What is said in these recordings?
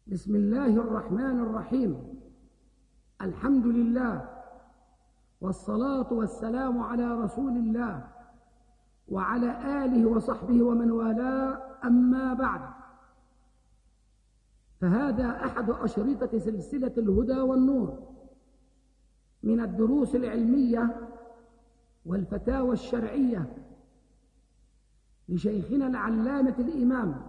بسم الله الرحمن الرحيم. الحمد لله والصلاة والسلام على رسول الله وعلى آله وصحبه ومن والاه، أما بعد، فهذا أحد أشرطة سلسلة الهدى والنور من الدروس العلمية والفتاوى الشرعية لشيخنا العلامة الإمام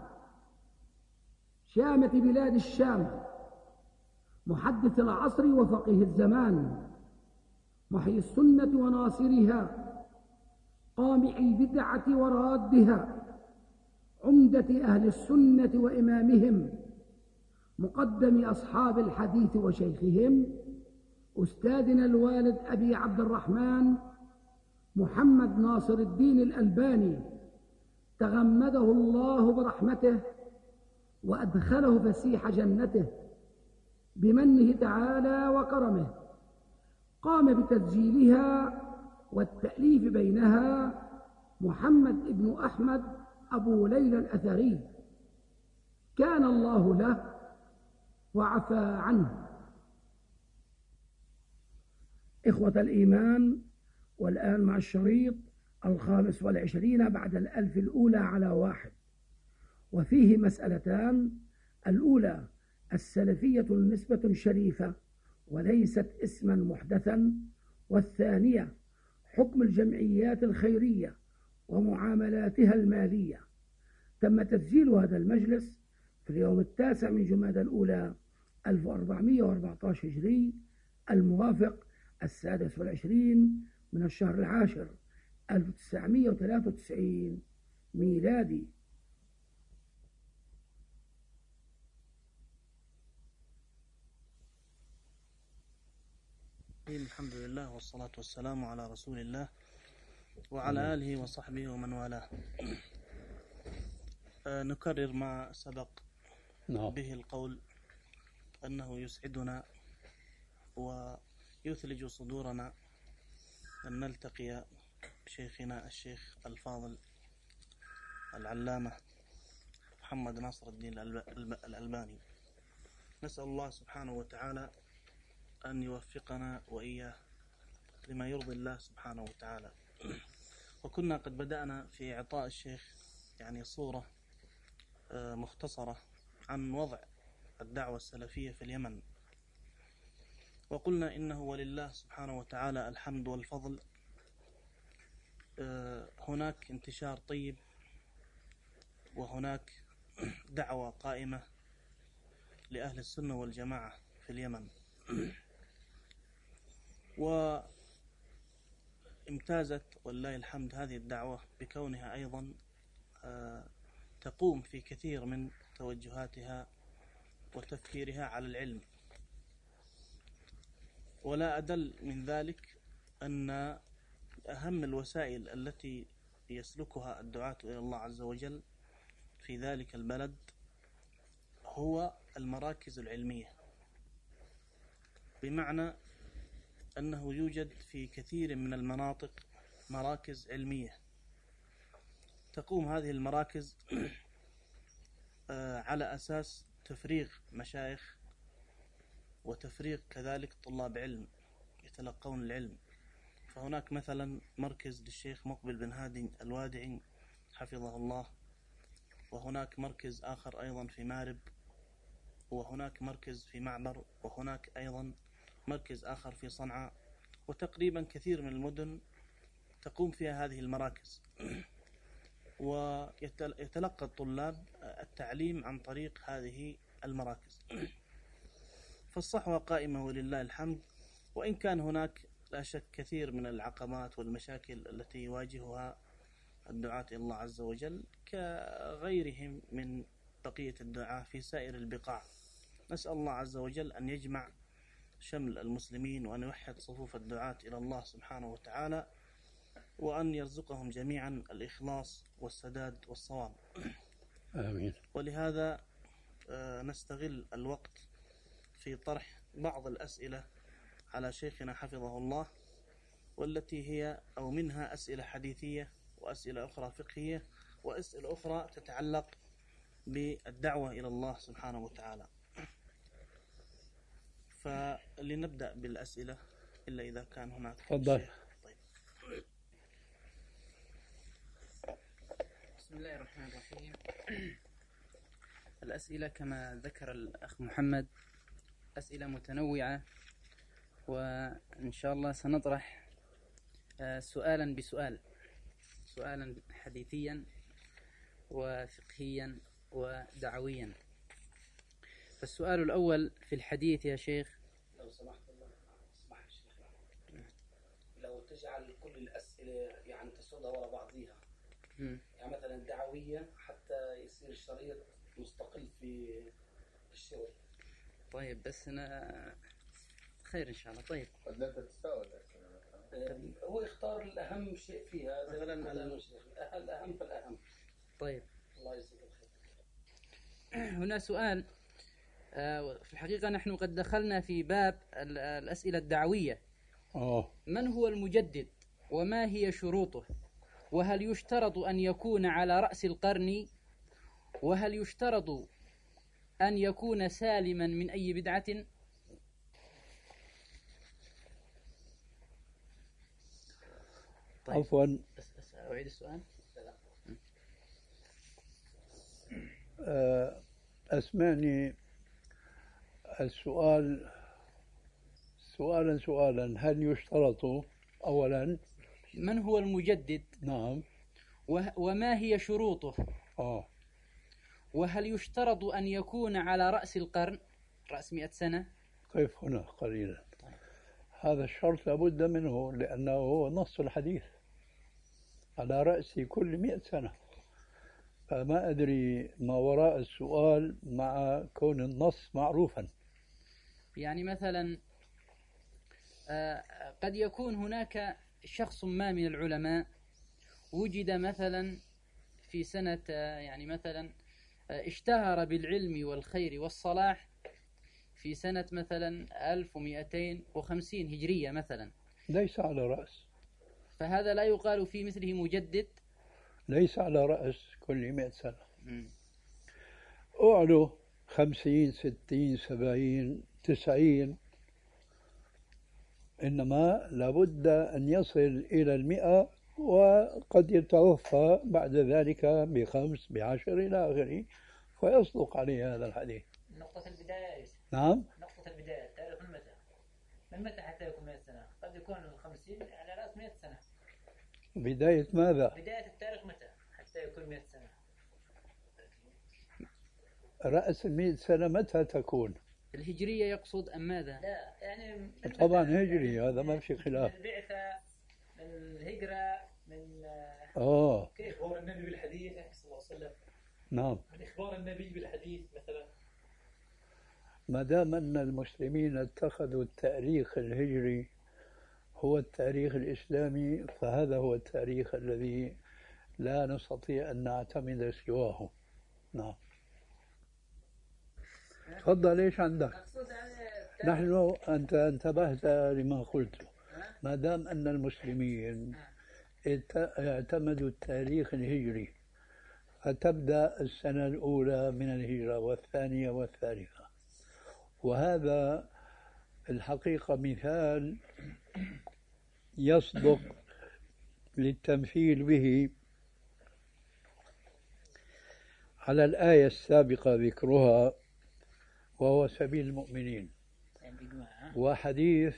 شامة بلاد الشام، محدث العصر وفقيه الزمان، محيي السنة وناصرها، قامع البدعة ورادها، عمدة أهل السنة وإمامهم، مقدم أصحاب الحديث وشيخهم، أستاذنا الوالد أبي عبد الرحمن محمد ناصر الدين الألباني، تغمده الله برحمته وأدخله فسيح جنته بمنه تعالى وكرمه. قام بتسجيلها والتأليف بينها محمد بن أحمد أبو ليلى الأثري، كان الله له وعفى عنه. إخوة الإيمان، والآن مع الشريط 25 بعد 1000 الأولى على 1، وفيه مسألتان: الأولى السلفية نسبة شريفة وليست اسما محدثا، والثانية حكم الجمعيات الخيرية ومعاملاتها المالية. تم تسجيل هذا المجلس في اليوم 9 من جمادى الأولى 1414 هجري، الموافق 26 من الشهر العاشر 1993 ميلادي. الحمد لله والصلاة والسلام على رسول الله وعلى آله وصحبه ومن والاه. نكرر ما سبق به القول أنه يسعدنا ويثلج صدورنا أن نلتقي بشيخنا الشيخ الفاضل العلامة محمد ناصر الدين الألباني. نسأل الله سبحانه وتعالى أن يوفقنا وإياه لما يرضي الله سبحانه وتعالى. وكنا قد بدأنا في إعطاء الشيخ صورة مختصرة عن وضع الدعوة السلفية في اليمن، وقلنا إنه ولله سبحانه وتعالى الحمد والفضل. هناك انتشار طيب، وهناك دعوة قائمة لأهل السنة والجماعة في اليمن، وامتازت ولله الحمد هذه الدعوة بكونها أيضا تقوم في كثير من توجهاتها وتفكيرها على العلم. ولا أدل من ذلك أن أهم الوسائل التي يسلكها الدعاة إلى الله عز وجل في ذلك البلد هو المراكز العلمية، بمعنى أنه يوجد في كثير من المناطق مراكز علمية. تقوم هذه المراكز على أساس تفريغ مشايخ وتفريغ كذلك طلاب علم يتلقون العلم. فهناك مثلا مركز للشيخ مقبل بن هادي الوادعي حفظه الله، وهناك مركز آخر أيضا في مارب، وهناك مركز في معبر، وهناك أيضا مركز آخر في صنعاء، وتقريبا كثير من المدن تقوم فيها هذه المراكز. ويتلقى الطلاب التعليم عن طريق هذه المراكز. فالصحوة قائمة ولله الحمد، وإن كان هناك لا شك كثير من العقبات والمشاكل التي يواجهها الدعاة إلى الله عز وجل كغيرهم من بقية الدعاة في سائر البقاع. نسأل الله عز وجل أن يجمع شمل المسلمين وأن يوحد صفوف الدعاة إلى الله سبحانه وتعالى، وأن يرزقهم جميعا الإخلاص والسداد والصواب، آمين. ولهذا نستغل الوقت في طرح بعض الأسئلة على شيخنا حفظه الله، والتي هي أو منها أسئلة حديثية، وأسئلة أخرى فقهية، وأسئلة أخرى تتعلق بالدعوة إلى الله سبحانه وتعالى. فلنبدأ بالأسئلة إلا إذا كان هناك تفضل. شيء. طيب. بسم الله الرحمن الرحيم. الأسئلة كما ذكر الأخ محمد أسئلة متنوعة، وإن شاء الله سنطرح سؤالا بسؤال، سؤالا حديثيا وفقهيا ودعويا. فالسؤال الأول في الحديث يا شيخ، لو سمحت الله اسمح الشيخ، لو تجعل كل الأسئلة يعني تسردها ورا بعضيها، يعني مثلا دعوية حتى يصير الشريط مستقل في الشريط. طيب بس أنا خير إن شاء الله. طيب قد لا تتساءل. هو يختار الأهم شيء فيها، مثلا الأهم فالأهم. طيب الله يجزيك الخير. هنا سؤال، في الحقيقة نحن قد دخلنا في باب الأسئلة الدعوية. من هو المجدد وما هي شروطه؟ وهل يشترط أن يكون على رأس القرن؟ وهل يشترط أن يكون سالما من أي بدعة؟ طيب. عفوا، أعيد السؤال. أسمعني السؤال سؤالا. هل يشترط أولا من هو المجدد؟ نعم. وما هي شروطه؟ وهل يشترط أن يكون على رأس القرن، رأس 100 سنة؟ قف هنا قليلا. هذا الشرط لابد منه، لأنه هو نص الحديث على رأس كل 100 سنة. فما أدري ما وراء السؤال مع كون النص معروفا. يعني مثلا قد يكون هناك شخص ما من العلماء وجد مثلا في سنة، يعني مثلا اشتهر بالعلم والخير والصلاح في سنة مثلا 1250 هجرية مثلا، ليس على رأس، فهذا لا يقال في مثله مجدد. ليس على رأس كل 100 سنة. أعلو 50 60 70 90، إنما لابد أن يصل إلى 100، وقد يتوفى بعد ذلك ب5 ب10 إلى آخره، فيصدق عليه هذا الحديث. نقطة البداية. نعم. نقطة البداية تاريخ من متى؟ من متى حتى يكون 100 سنة؟ قد يكون 50 على رأس 100 سنة. بداية ماذا؟ بداية التاريخ متى حتى يكون 100 سنة؟ رأس 100 سنة متى تكون؟ الهجرية يقصد أم ماذا؟ لا يعني طبعا هجري، هذا ما في خلاف. من البعثة، من الهجرة، من كيف إخبار النبي بالحديث صلى الله عليه وسلم؟ نعم. من إخبار النبي بالحديث مثلا. ما دام أن المسلمين اتخذوا التاريخ الهجري هو التاريخ الإسلامي، فهذا هو التاريخ الذي لا نستطيع أن نعتمد سواه. نعم. تفضل، ايش عندك؟ نحن أنت انتبهت لما قلت. ما دام أن المسلمين اعتمدوا التاريخ الهجري، فتبدأ السنة الأولى من الهجرة والثانية والثالثة، وهذا الحقيقة مثال يصدق للتمثيل به على الآية السابقة ذكرها، وهو سبيل المؤمنين، وحديث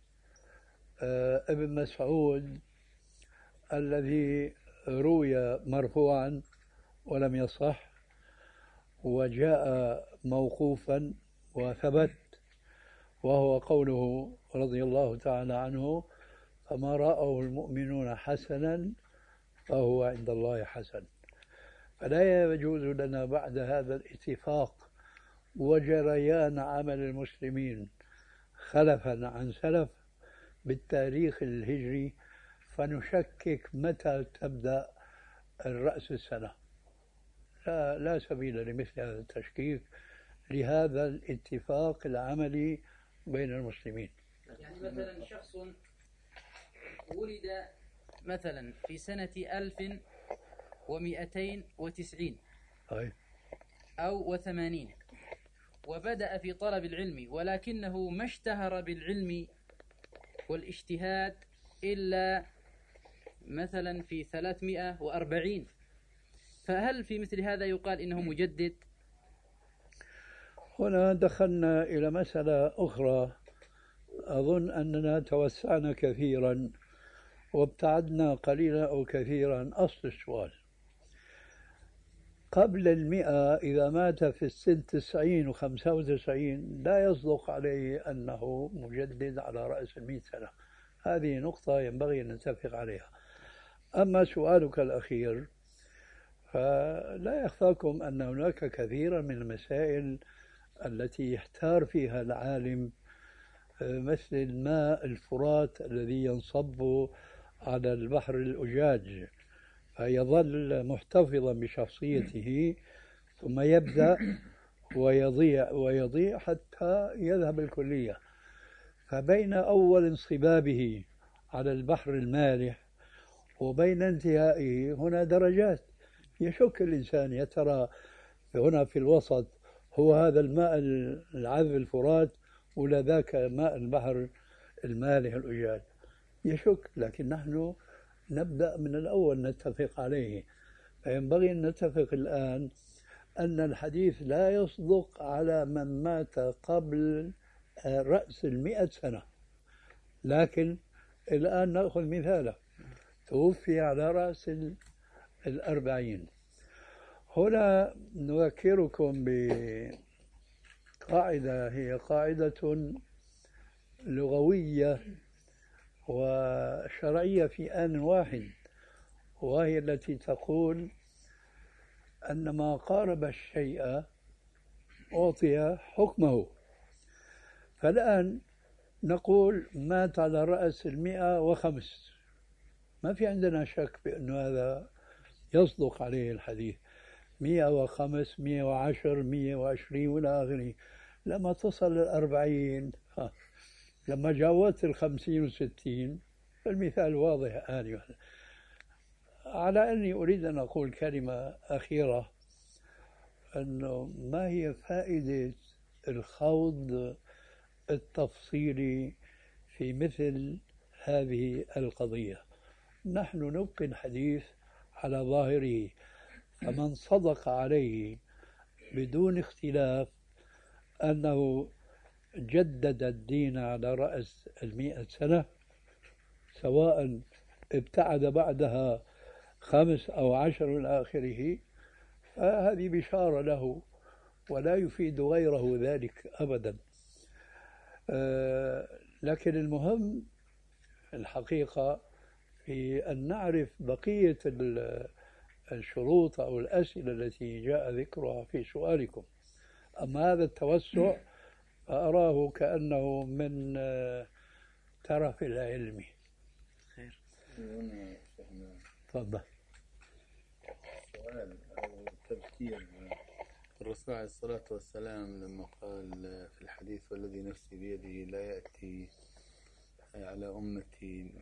ابن مسعود الذي روي مرفوعا ولم يصح، وجاء موقوفا وثبت، وهو قوله رضي الله تعالى عنه: فما رأوا المؤمنون حسنا فهو عند الله حسن. فلا يجوز لنا بعد هذا الاتفاق وجريان عمل المسلمين خلفا عن سلف بالتاريخ الهجري فنشكك متى تبدأ الرأس السنة. لا سبيل لمثل هذا التشكيك لهذا الاتفاق العملي بين المسلمين. يعني مثلا شخص ولد مثلا في سنة 1290 أو 80، وبدأ في طلب العلم ولكنه ما اشتهر بالعلم والاجتهاد إلا مثلا في 340، فهل في مثل هذا يقال إنه مجدد؟ هنا دخلنا إلى مسألة أخرى، أظن أننا توسعنا كثيرا وابتعدنا قليلا أو كثيرا أصل السؤال. قبل 100 إذا مات في السن 90 و95 لا يصدق عليه أنه مجدد على رأس 100 سنة. هذه نقطة ينبغي أن نتفق عليها. أما سؤالك الأخير فلا يخفاكم أن هناك كثيرا من المسائل التي يحتار فيها العالم، مثل الماء الفرات الذي ينصب على البحر الأجاج فيظل محتفظا بشخصيته ثم يبدأ ويضيع حتى يذهب الكلية. فبين أول انصبابه على البحر المالح وبين انتهائه هنا درجات. يشك الإنسان يا ترى هنا في الوسط هو هذا الماء العذب الفرات ولا ذاك ماء البحر المالح الأجاج، يشك. لكن نحن نبدأ من الأول نتفق عليه. فينبغي أن نتفق الآن أن الحديث لا يصدق على من مات قبل رأس 100 سنة. لكن الآن نأخذ مثاله، توفي على رأس 40. هنا نذكركم بقاعدة هي قاعدة لغوية وشرعية في آن واحد، وهي التي تقول أن ما قارب الشيء أعطي حكمه. فالآن نقول مات على رأس 105، ما في عندنا شك بأن هذا يصدق عليه الحديث. 105 110 120 وإلى آخره. لما تصل 40 لما جاوزت 50 و60 المثال واضح آنفا. على أني أريد أن أقول كلمة أخيرة، أنه ما هي فائدة الخوض التفصيلي في مثل هذه القضية؟ نحن نبقي الحديث على ظاهره، فمن صدق عليه بدون اختلاف أنه جدد الدين على رأس 100 سنة، سواء ابتعد بعدها 5 أو 10 إلى آخره، فهذه بشارة له ولا يفيد غيره ذلك أبدا. لكن المهم الحقيقة في أن نعرف بقية الشروط أو الأسئلة التي جاء ذكرها في سؤالكم. أما هذا التوسع فأراه كأنه من ترف العلم. خير. تفضل. سؤال أو تذكير الرسول عليه الصلاة والسلام لما قال في الحديث والذي نفسي بيده لا يأتي على أمتي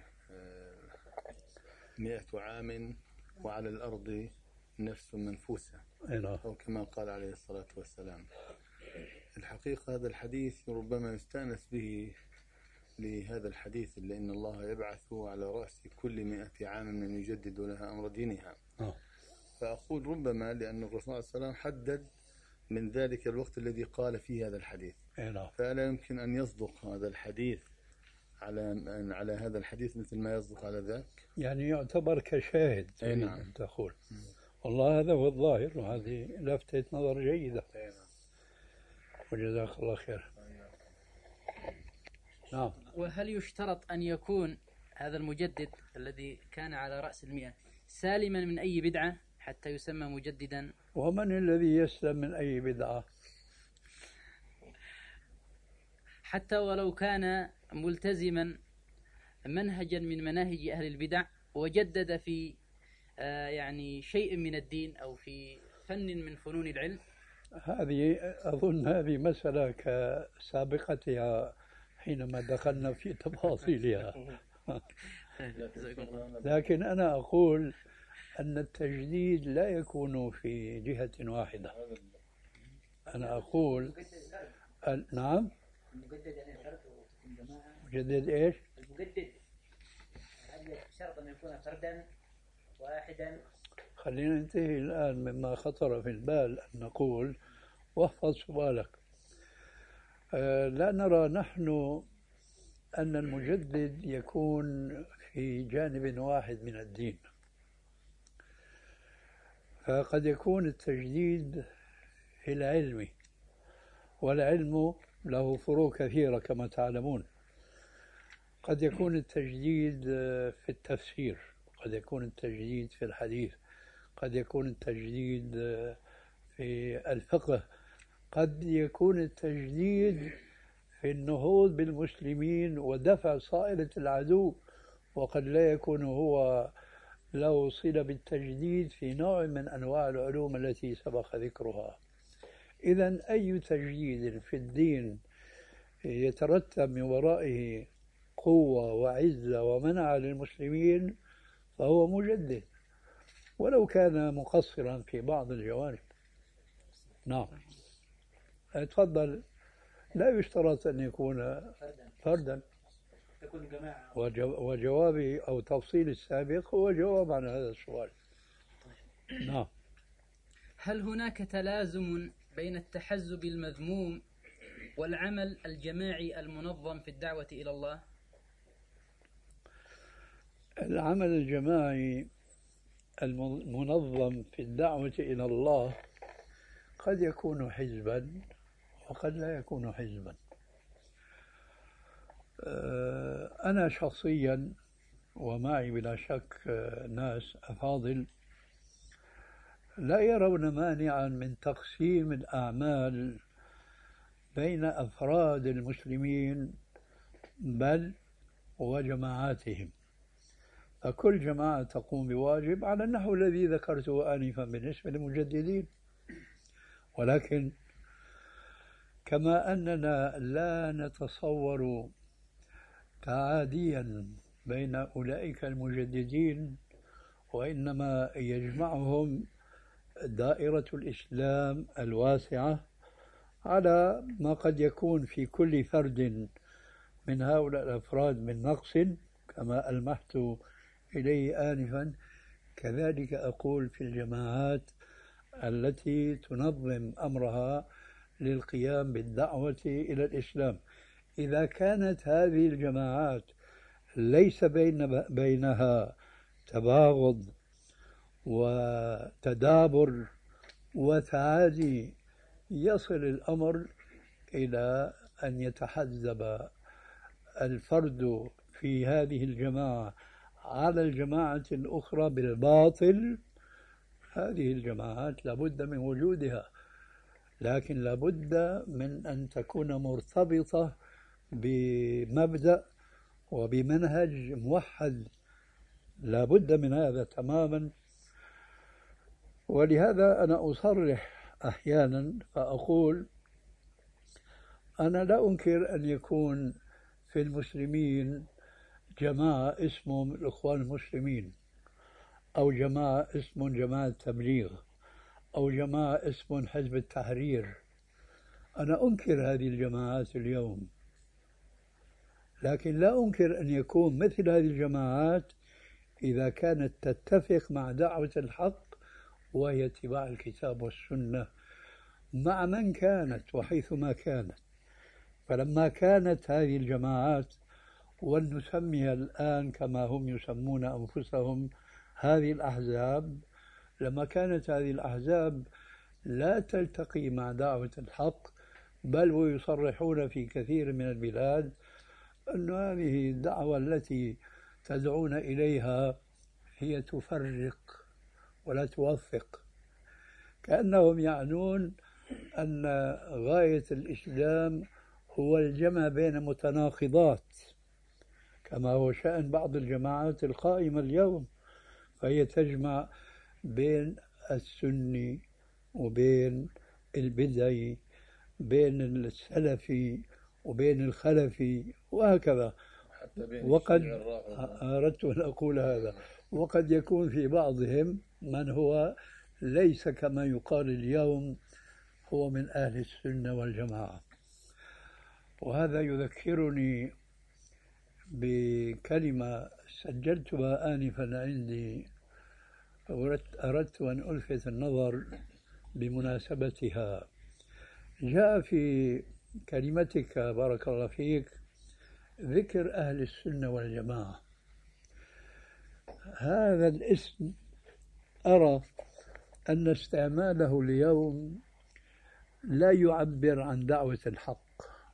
100 عام وعلى الأرض نفس منفوسة، أو كما قال عليه الصلاة والسلام. الحقيقة هذا الحديث ربما يستأنس به لهذا الحديث، لأن الله يبعث على رأس كل 100 عام من يجدد لها أمر دينها. فأقول ربما لأن الرسول صلى الله عليه وسلم حدد من ذلك الوقت الذي قال فيه هذا الحديث، فلا يمكن أن يصدق هذا الحديث على هذا الحديث مثل ما يصدق على ذاك، يعني يعتبر كشاهد. نعم تقول. والله هذا هو الظاهر، وهذه لفتة نظر جيدة. وجزاك الله خير. نعم. وهل يشترط أن يكون هذا المجدد الذي كان على رأس 100 سالما من أي بدعة حتى يسمى مجددا؟ ومن الذي يسلم من أي بدعة؟ حتى ولو كان ملتزما منهجا من مناهج أهل البدع وجدد في يعني شيء من الدين أو في فن من فنون العلم. هذه أظن هذه مسألة كسابقتها حينما دخلنا في تفاصيلها. لكن أنا أقول أن التجديد لا يكون في جهة واحدة. أنا أقول نعم. المجدد يعني فرد وتكون جماعة. مجدد إيش؟ المجدد هل شرط أن يكون فردا واحدا؟ خلينا ننتهي الآن مما خطر في البال أن نقول، واحفظ سؤالك. لا نرى نحن أن المجدد يكون في جانب واحد من الدين، فقد يكون التجديد في العلم، والعلم له فروع كثيرة كما تعلمون. قد يكون التجديد في التفسير، قد يكون التجديد في الحديث، قد يكون التجديد في الفقه، قد يكون التجديد في النهوض بالمسلمين ودفع صائلة العدو، وقد لا يكون هو له صلة بالتجديد في نوع من أنواع العلوم التي سبق ذكرها. إذن أي تجديد في الدين يترتب من ورائه قوة وعزة ومنع للمسلمين فهو مجدد، ولو كان مقصرا في بعض الجوانب. نعم، تفضل. لا يشترط أن يكون فردا. تكون جماعة. وجوابي أو تفصيل السابق هو جواب عن هذا السؤال. نعم. هل هناك تلازم بين التحزب المذموم والعمل الجماعي المنظم في الدعوة إلى الله؟ العمل الجماعي المنظم في الدعوة إلى الله قد يكون حزبا وقد لا يكون حزبا. أنا شخصيا ومعي بلا شك ناس أفاضل لا يرون مانعا من تقسيم الأعمال بين أفراد المسلمين بل وجماعاتهم، فكل جماعة تقوم بواجب على النحو الذي ذكرته آنفا بالنسبة للمجددين. ولكن كما أننا لا نتصور تعاديا بين أولئك المجددين، وإنما يجمعهم دائرة الإسلام الواسعة على ما قد يكون في كل فرد من هؤلاء الأفراد من نقص كما ألمحت إليه آنفا، كذلك أقول في الجماعات التي تنظم أمرها للقيام بالدعوة إلى الإسلام. إذا كانت هذه الجماعات ليس بينها تباغض وتدابر وتعادي، يصل الأمر إلى أن يتحزب الفرد في هذه الجماعة على الجماعة الأخرى بالباطل. هذه الجماعات لابد من وجودها، لكن لابد من أن تكون مرتبطة بمبدأ وبمنهج موحد، لابد من هذا تماما. ولهذا أنا أصرح أحيانا فأقول أنا لا أنكر أن يكون في المسلمين جماعة اسمهم الإخوان المسلمين، أو جماعة اسمهم جماعة التبليغ، أو جماعة اسمهم حزب التحرير. أنا أنكر هذه الجماعات اليوم، لكن لا أنكر أن يكون مثل هذه الجماعات إذا كانت تتفق مع دعوة الحق وهي اتباع الكتاب والسنة مع من كانت وحيثما كانت. فلما كانت هذه الجماعات، ولنسميها الآن كما هم يسمون أنفسهم هذه الأحزاب، لما كانت هذه الأحزاب لا تلتقي مع دعوة الحق بل ويصرحون في كثير من البلاد أن هذه الدعوة التي تدعون إليها هي تفرق ولا توفق، كأنهم يعنون أن غاية الإسلام هو الجمع بين متناقضات، كما هو شأن بعض الجماعات القائمة اليوم، فهي تجمع بين السني وبين البدعي، بين السلفي وبين الخلفي وهكذا. وقد أردت أن أقول هذا، وقد يكون في بعضهم من هو ليس كما يقال اليوم هو من أهل السنة والجماعة. وهذا يذكرني بكلمة سجلتها آنفا عندي، أردت أن ألفت النظر بمناسبتها. جاء في كلمتك بارك الله فيك ذكر أهل السنة والجماعة. هذا الاسم أرى أن استعماله اليوم لا يعبر عن دعوة الحق،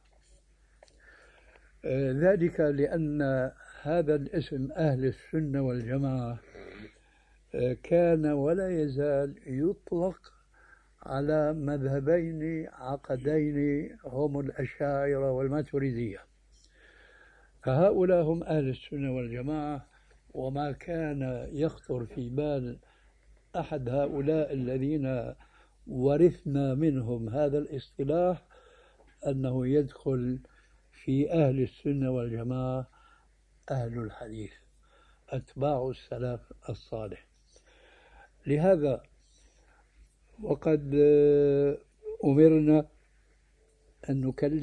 ذلك لأن هذا الاسم أهل السنة والجماعة كان ولا يزال يطلق على مذهبين عقدين هم الأشاعرة والماتريدية، فهؤلاء هم أهل السنة والجماعة. وما كان يخطر في بال أحد هؤلاء الذين ورثنا منهم هذا الاصطلاح أنه يدخل في أهل السنة والجماعة أهل الحديث أتباع السلف الصالح. لهذا وقد أمرنا أن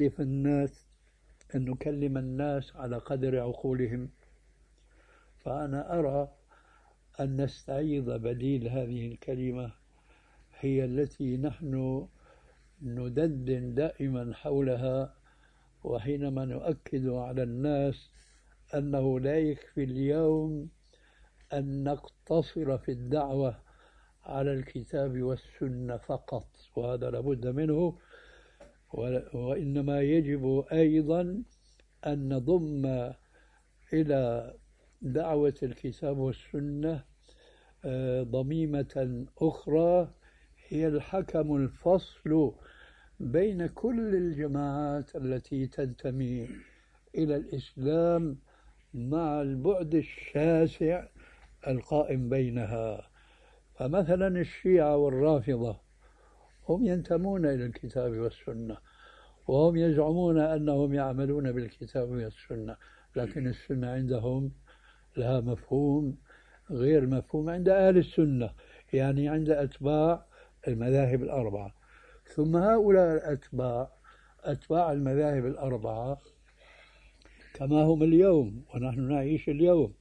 نكلم الناس على قدر عقولهم، فأنا أرى أن نستعيض بديل هذه الكلمة هي التي نحن ندندن دائما حولها، وحينما نؤكد على الناس أنه لا يكفي اليوم أن نقتصر في الدعوة على الكتاب والسنة فقط، وهذا لابد منه، وإنما يجب أيضا أن نضم إلى دعوة الكتاب والسنة ضميمة أخرى هي الحكم الفصل بين كل الجماعات التي تنتمي إلى الإسلام مع البعد الشاسع القائم بينها. فمثلا الشيعة والرافضة هم ينتمون إلى الكتاب والسنة، وهم يزعمون أنهم يعملون بالكتاب والسنة، لكن السنة عندهم لها مفهوم غير مفهوم عند أهل السنة، يعني عند أتباع المذاهب الأربعة. ثم هؤلاء أتباع المذاهب الأربعة كما هم اليوم ونحن نعيش اليوم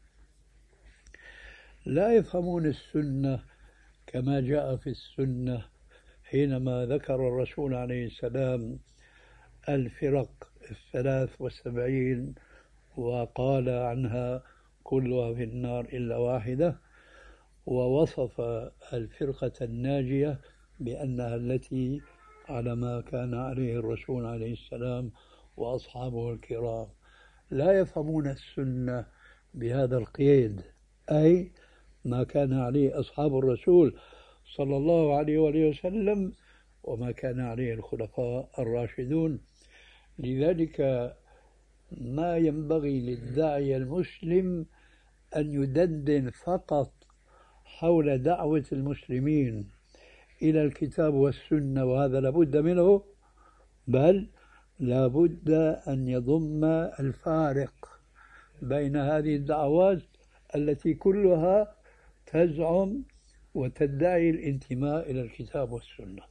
لا يفهمون السنة كما جاء في السنة حينما ذكر الرسول عليه السلام الفرق 73 وقال عنها كلها في النار إلا واحدة، ووصف الفرقة الناجية بأنها التي على ما كان عليه الرسول عليه السلام وأصحابه الكرام. لا يفهمون السنة بهذا القيد، أي ما كان عليه أصحاب الرسول صلى الله عليه وآله وسلم وما كان عليه الخلفاء الراشدون. لذلك ما ينبغي للداعية المسلم أن يدندن فقط حول دعوة المسلمين إلى الكتاب والسنة، وهذا لابد منه، بل لابد أن يضم الفارق بين هذه الدعوات التي كلها تزعم وتدعي الانتماء إلى الكتاب والسنة.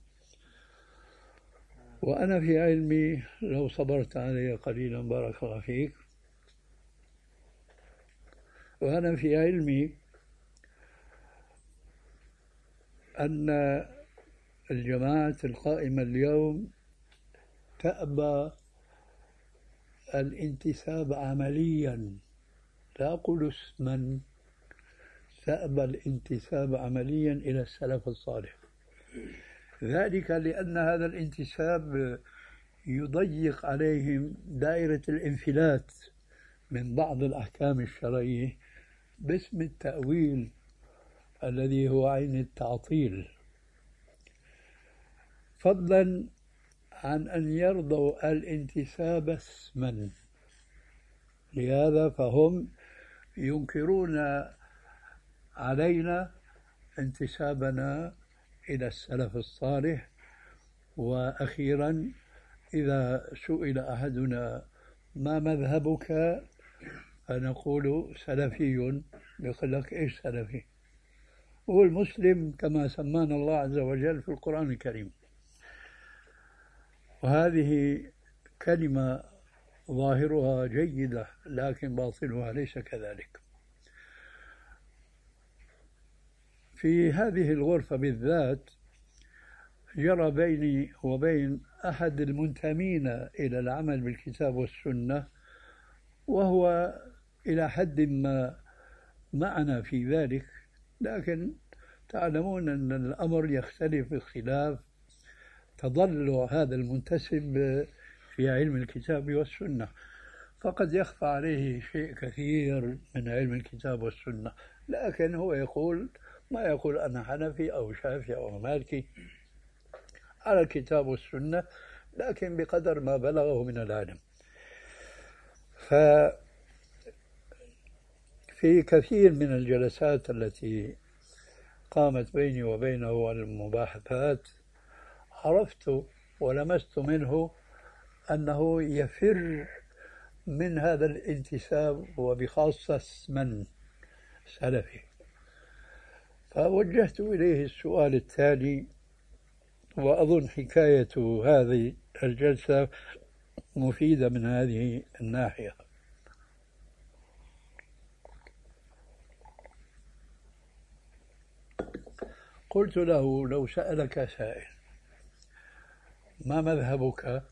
وأنا في علمي لو صبرت علي قليلا بارك الله فيك، وأنا في علمي أن الجماعة القائمة اليوم تأبى الانتساب عمليا، لا أقول اسما، تأبى الانتساب عمليا إلى السلف الصالح، ذلك لأن هذا الانتساب يضيق عليهم دائرة الانفلات من بعض الأحكام الشرعية باسم التأويل الذي هو عين التعطيل، فضلا عن أن يرضوا الانتساب اسما. لهذا فهم ينكرون علينا انتسابنا إلى السلف الصالح. وأخيرا إذا سئل أحدنا ما مذهبك فنقول سلفي، يقول لك إيش سلفي؟ هو المسلم كما سمانا الله عز وجل في القرآن الكريم. وهذه كلمة ظاهرها جيدة لكن باطنها ليس كذلك. في هذه الغرفة بالذات جرى بيني وبين أحد المنتمين إلى العمل بالكتاب والسنة، وهو إلى حد ما معنا في ذلك، لكن تعلمون أن الأمر يختلف باختلاف تضلع هذا المنتسب في علم الكتاب والسنة، فقد يخفى عليه شيء كثير من علم الكتاب والسنة، لكن هو يقول ما يقول أنا حنفي أو شافعي أو مالكي على الكتاب والسنة، لكن بقدر ما بلغه من العلم. ففي كثير من الجلسات التي قامت بيني وبينه والمباحثات عرفت ولمست منه أنه يفر من هذا الانتساب، وبخاصة من سلفي. فوجهت إليه السؤال التالي، وأظن حكاية هذه الجلسة مفيدة من هذه الناحية. قلت له لو سألك سائل ما مذهبك؟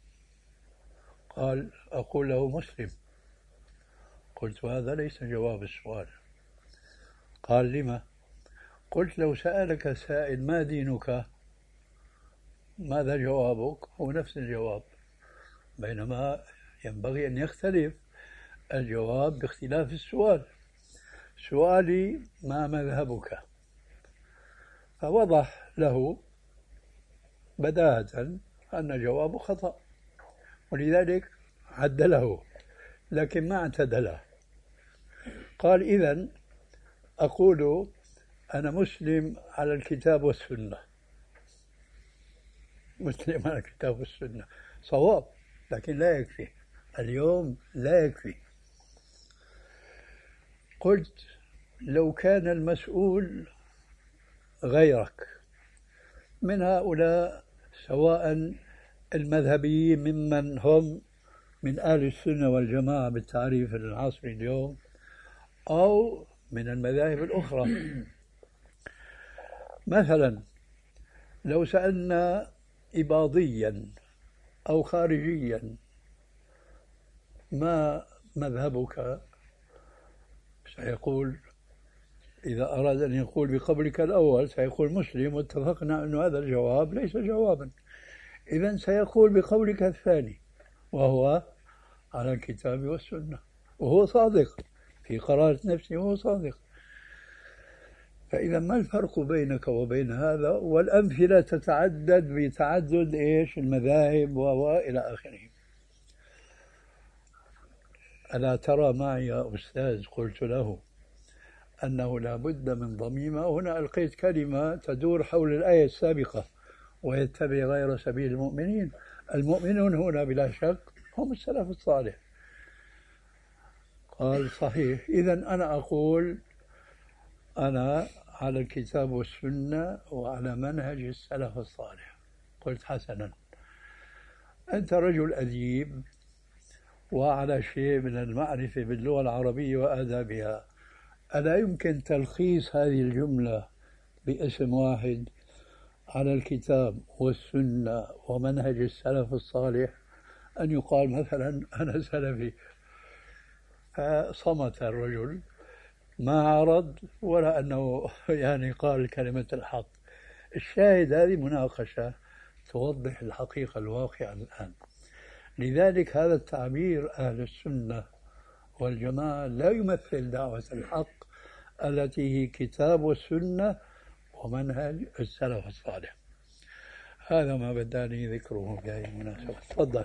قال أقول له مسلم. قلت هذا ليس جواب السؤال. قال لما؟ قلت لو سألك سائل ما دينك ماذا جوابك؟ هو نفس الجواب، بينما ينبغي أن يختلف الجواب باختلاف السؤال. سؤالي ما مذهبك؟ فوضح له بداهة أن جوابه خطأ، ولذلك عدله، لكن ما اعتدله. قال إذن أقول أنا مسلم على الكتاب والسنة. مسلم على الكتاب والسنة صواب، لكن لا يكفي اليوم، لا يكفي. قلت لو كان المسؤول غيرك من هؤلاء، سواء المذهبيين ممن هم من أهل السنة والجماعة بالتعريف العصري اليوم، أو من المذاهب الأخرى، مثلا لو سألنا إباضيا أو خارجيا ما مذهبك، سيقول إذا أراد أن يقول بقولك الأول سيقول مسلم، واتفقنا أن هذا الجواب ليس جوابا. إذن سيقول بقولك الثاني وهو على الكتاب والسنة، وهو صادق في قرارة نفسه، وهو صادق. فإذا ما الفرق بينك وبين هذا؟ والأمثلة تتعدد بتعدد المذاهب وإلى آخره. ألا ترى معي يا أستاذ، قلت له أنه لا بد من ضميمة. هنا ألقيت كلمة تدور حول الآية السابقة، ويتبع غير سبيل المؤمنين. المؤمنون هنا بلا شك هم السلف الصالح. قال صحيح، إذن أنا أقول أنا على الكتاب والسنة وعلى منهج السلف الصالح. قلت حسنا، أنت رجل أديب وعلى شيء من المعرفة باللغة العربية وآدابها، ألا يمكن تلخيص هذه الجملة باسم واحد على الكتاب والسنة ومنهج السلف الصالح؟ أن يقال مثلا أنا سلفي. فصمت الرجل، ما عرض ولا أنه قال كلمة الحق. الشاهد هذه مناقشة توضح الحقيقة الواقعة الآن. لذلك هذا التعبير أهل السنة والجماعة لا يمثل دعوة الحق التي هي كتاب والسنة ومنهج السلف الصالح. هذا ما بداني ذكره في هذه المناسبة. تفضل.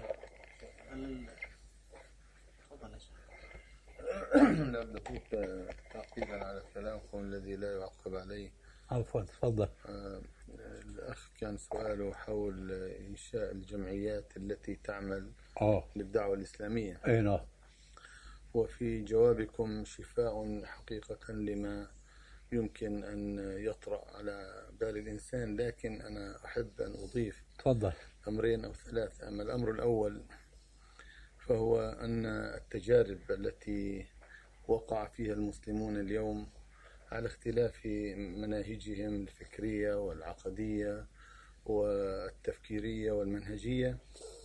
لا بقيت تعقيبا على كلامكم الذي لا يعقب عليه. عفوا، تفضل. الأخ كان سؤاله حول إنشاء الجمعيات التي تعمل للدعوة الإسلامية. أي نعم. وفي جوابكم شفاء حقيقة لما يمكن أن يطرأ على بال الإنسان، لكن أنا أحب أن أضيف تفضل أمرين أو ثلاثة. أما الأمر الأول فهو أن التجارب التي وقع فيها المسلمون اليوم على اختلاف مناهجهم الفكرية والعقدية والتفكيرية والمنهجية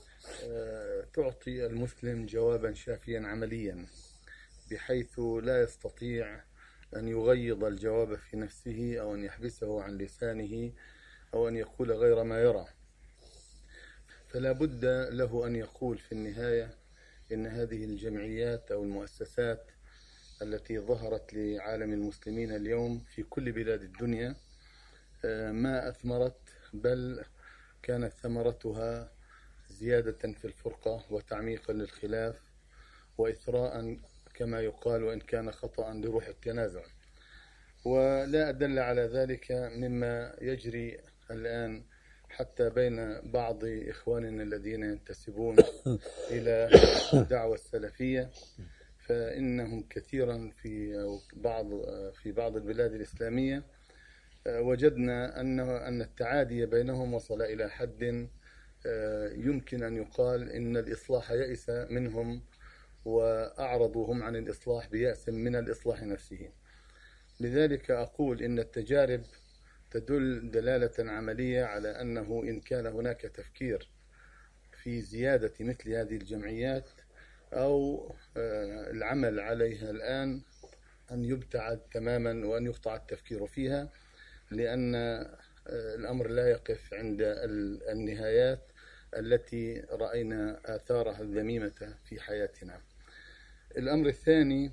تعطي المسلم جوابا شافيا عمليا، بحيث لا يستطيع أن يغيض الجواب في نفسه أو أن يحبسه عن لسانه أو أن يقول غير ما يرى. فلا بد له أن يقول في النهاية إن هذه الجمعيات أو المؤسسات التي ظهرت لعالم المسلمين اليوم في كل بلاد الدنيا ما أثمرت، بل كانت ثمرتها زيادة في الفرقة وتعميقا للخلاف وإثراء كما يقال، وإن كان خطأ، لروح التنازع. ولا أدل على ذلك مما يجري الآن حتى بين بعض إخواننا الذين ينتسبون إلى الدعوة السلفية، فإنهم كثيرا في بعض البلاد الإسلامية وجدنا أن التعادي بينهم وصل إلى حد يمكن أن يقال إن الإصلاح يئس منهم، وأعرضوا هم عن الإصلاح بيأس من الإصلاح نفسه. لذلك أقول إن التجارب تدل دلالة عملية على أنه إن كان هناك تفكير في زيادة مثل هذه الجمعيات أو العمل عليها الآن، أن يبتعد تماما وأن يقطع التفكير فيها، لأن الأمر لا يقف عند النهايات التي رأينا آثارها الذميمة في حياتنا. الأمر الثاني،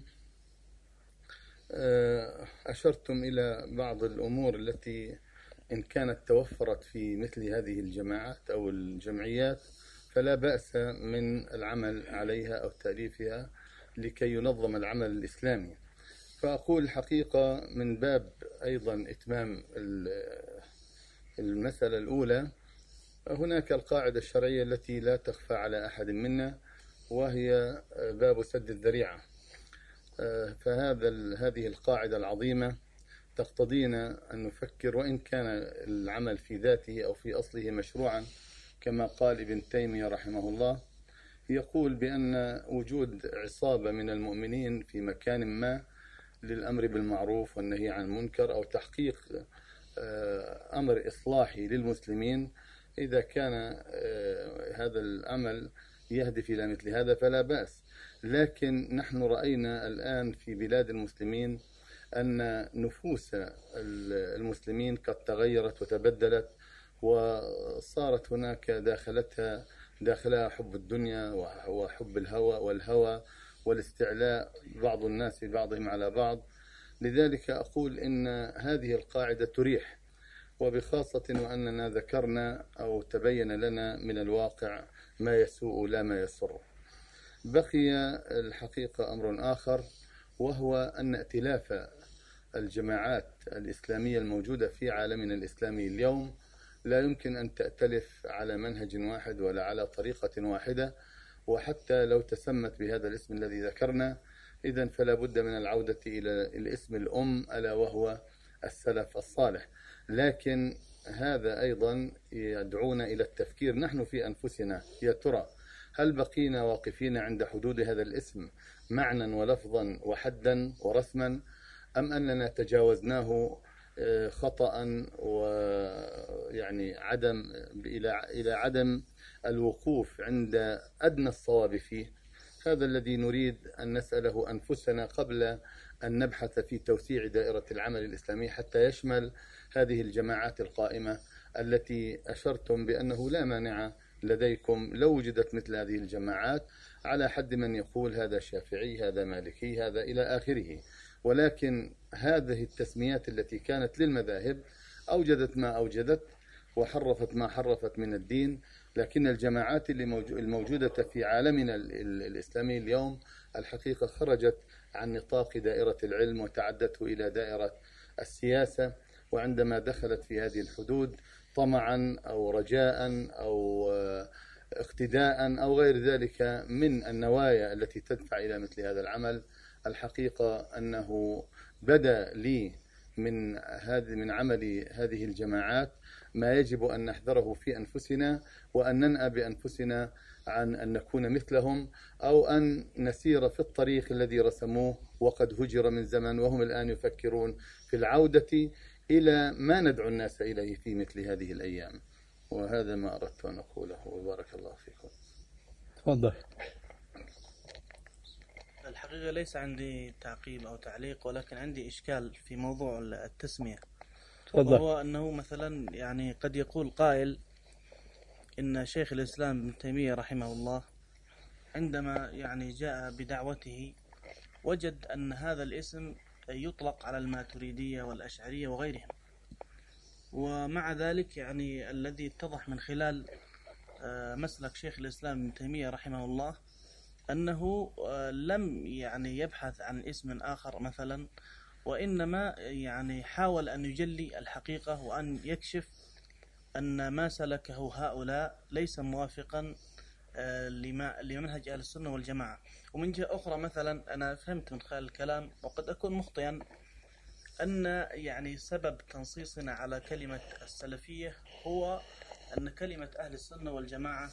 أشرتم إلى بعض الأمور التي إن كانت توفرت في مثل هذه الجماعات أو الجمعيات فلا بأس من العمل عليها أو تأليفها لكي ينظم العمل الإسلامي. فأقول الحقيقة من باب أيضا إتمام المسألة الأولى، هناك القاعدة الشرعية التي لا تخفى على أحد منا، وهي باب سد الذريعة. هذه القاعدة العظيمة تقتضينا أن نفكر، وإن كان العمل في ذاته أو في أصله مشروعا، كما قال ابن تيمية رحمه الله، يقول بأن وجود عصابة من المؤمنين في مكان ما للأمر بالمعروف والنهي عن المنكر أو تحقيق أمر إصلاحي للمسلمين، إذا كان هذا العمل يهدف إلى مثل هذا فلا بأس. لكن نحن رأينا الآن في بلاد المسلمين أن نفوس المسلمين قد تغيرت وتبدلت، وصارت هناك داخلها حب الدنيا وحب الهوى والاستعلاء بعض الناس بعضهم على بعض. لذلك أقول إن هذه القاعدة تريح، وبخاصة وأننا ذكرنا أو تبين لنا من الواقع ما يسوء لا ما يسر. بقي الحقيقة أمر آخر، وهو أن ائتلاف الجماعات الإسلامية الموجودة في عالمنا الإسلامي اليوم لا يمكن أن تأتلف على منهج واحد ولا على طريقة واحدة، وحتى لو تسمت بهذا الاسم الذي ذكرنا، إذن فلا بد من العودة إلى الاسم الأم، ألا وهو السلف الصالح. لكن هذا أيضا يدعونا إلى التفكير نحن في أنفسنا، يا ترى هل بقينا واقفين عند حدود هذا الاسم معنى ولفظا وحدا ورسما، أم أننا تجاوزناه خطأ ويعني إلى عدم الوقوف عند أدنى الصواب فيه؟ هذا الذي نريد أن نسأله أنفسنا قبل أن نبحث في توسيع دائرة العمل الإسلامي حتى يشمل هذه الجماعات القائمة التي أشرتم بأنه لا مانع لديكم لو وجدت مثل هذه الجماعات، على حد من يقول هذا شافعي، هذا مالكي، هذا إلى آخره. ولكن هذه التسميات التي كانت للمذاهب أوجدت ما أوجدت وحرفت ما حرفت من الدين، لكن الجماعات الموجودة في عالمنا الإسلامي اليوم الحقيقة خرجت عن نطاق دائرة العلم وتعدته إلى دائرة السياسة، وعندما دخلت في هذه الحدود طمعا أو رجاء أو اقتداء أو غير ذلك من النوايا التي تدفع إلى مثل هذا العمل، الحقيقة أنه بدا لي من عمل هذه الجماعات ما يجب أن نحذره في أنفسنا، وأن ننأى بأنفسنا عن أن نكون مثلهم أو أن نسير في الطريق الذي رسموه وقد هجر من زمن، وهم الآن يفكرون في العودة إلى ما ندعو الناس إليه في مثل هذه الأيام. وهذا ما أردت أن أقوله، وبارك الله فيكم. تفضل. الحقيقة ليس عندي تعقيب أو تعليق، ولكن عندي إشكال في موضوع التسمية. تفضل. وهو أنه مثلا يعني قد يقول قائل إن شيخ الإسلام ابن تيمية رحمه الله عندما يعني جاء بدعوته وجد أن هذا الاسم يطلق على الماتريدية والأشعرية وغيرهم، ومع ذلك يعني الذي اتضح من خلال مسلك شيخ الإسلام ابن تيمية رحمه الله أنه لم يعني يبحث عن اسم آخر مثلا، وإنما يعني حاول أن يجلي الحقيقة وأن يكشف أن ما سلكه هؤلاء ليس موافقا لمنهج أهل السنة والجماعة. ومن جهة أخرى مثلا أنا فهمت من خلال الكلام وقد أكون مخطئا أن يعني سبب تنصيصنا على كلمة السلفية هو أن كلمة أهل السنة والجماعة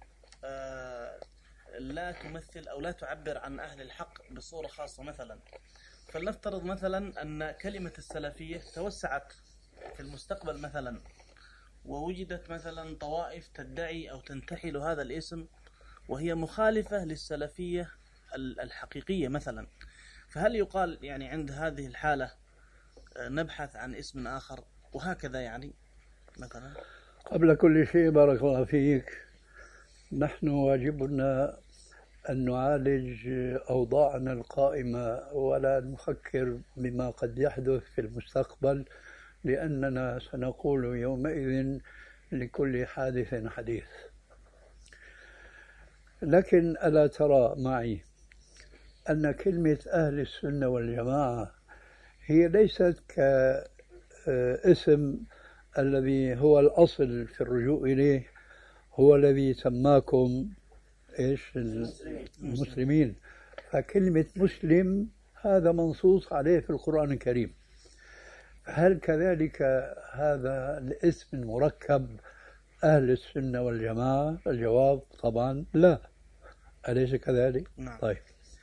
لا تمثل أو لا تعبر عن أهل الحق بصورة خاصة. مثلا فلنفترض مثلا أن كلمة السلفية توسعت في المستقبل مثلا، ووجدت مثلا طوائف تدعي أو تنتحل هذا الاسم وهي مخالفة للسلفية الحقيقية مثلا، فهل يقال يعني عند هذه الحالة نبحث عن اسم آخر وهكذا يعني مثلا؟ قبل كل شيء بارك الله فيك، نحن واجبنا أن نعالج أوضاعنا القائمة ولا نفكر بما قد يحدث في المستقبل، لأننا سنقول يومئذ لكل حادث حديث. لكن ألا ترى معي أن كلمة أهل السنة والجماعة هي ليست كاسم الذي هو الأصل في الرجوع إليه، هو الذي سماكم إيش المسلمين. فكلمة مسلم هذا منصوص عليه في القرآن الكريم. هل كذلك هذا الاسم المركب أهل السنة والجماعة؟ الجواب طبعا لا، أليس كذلك؟ نعم. طيب،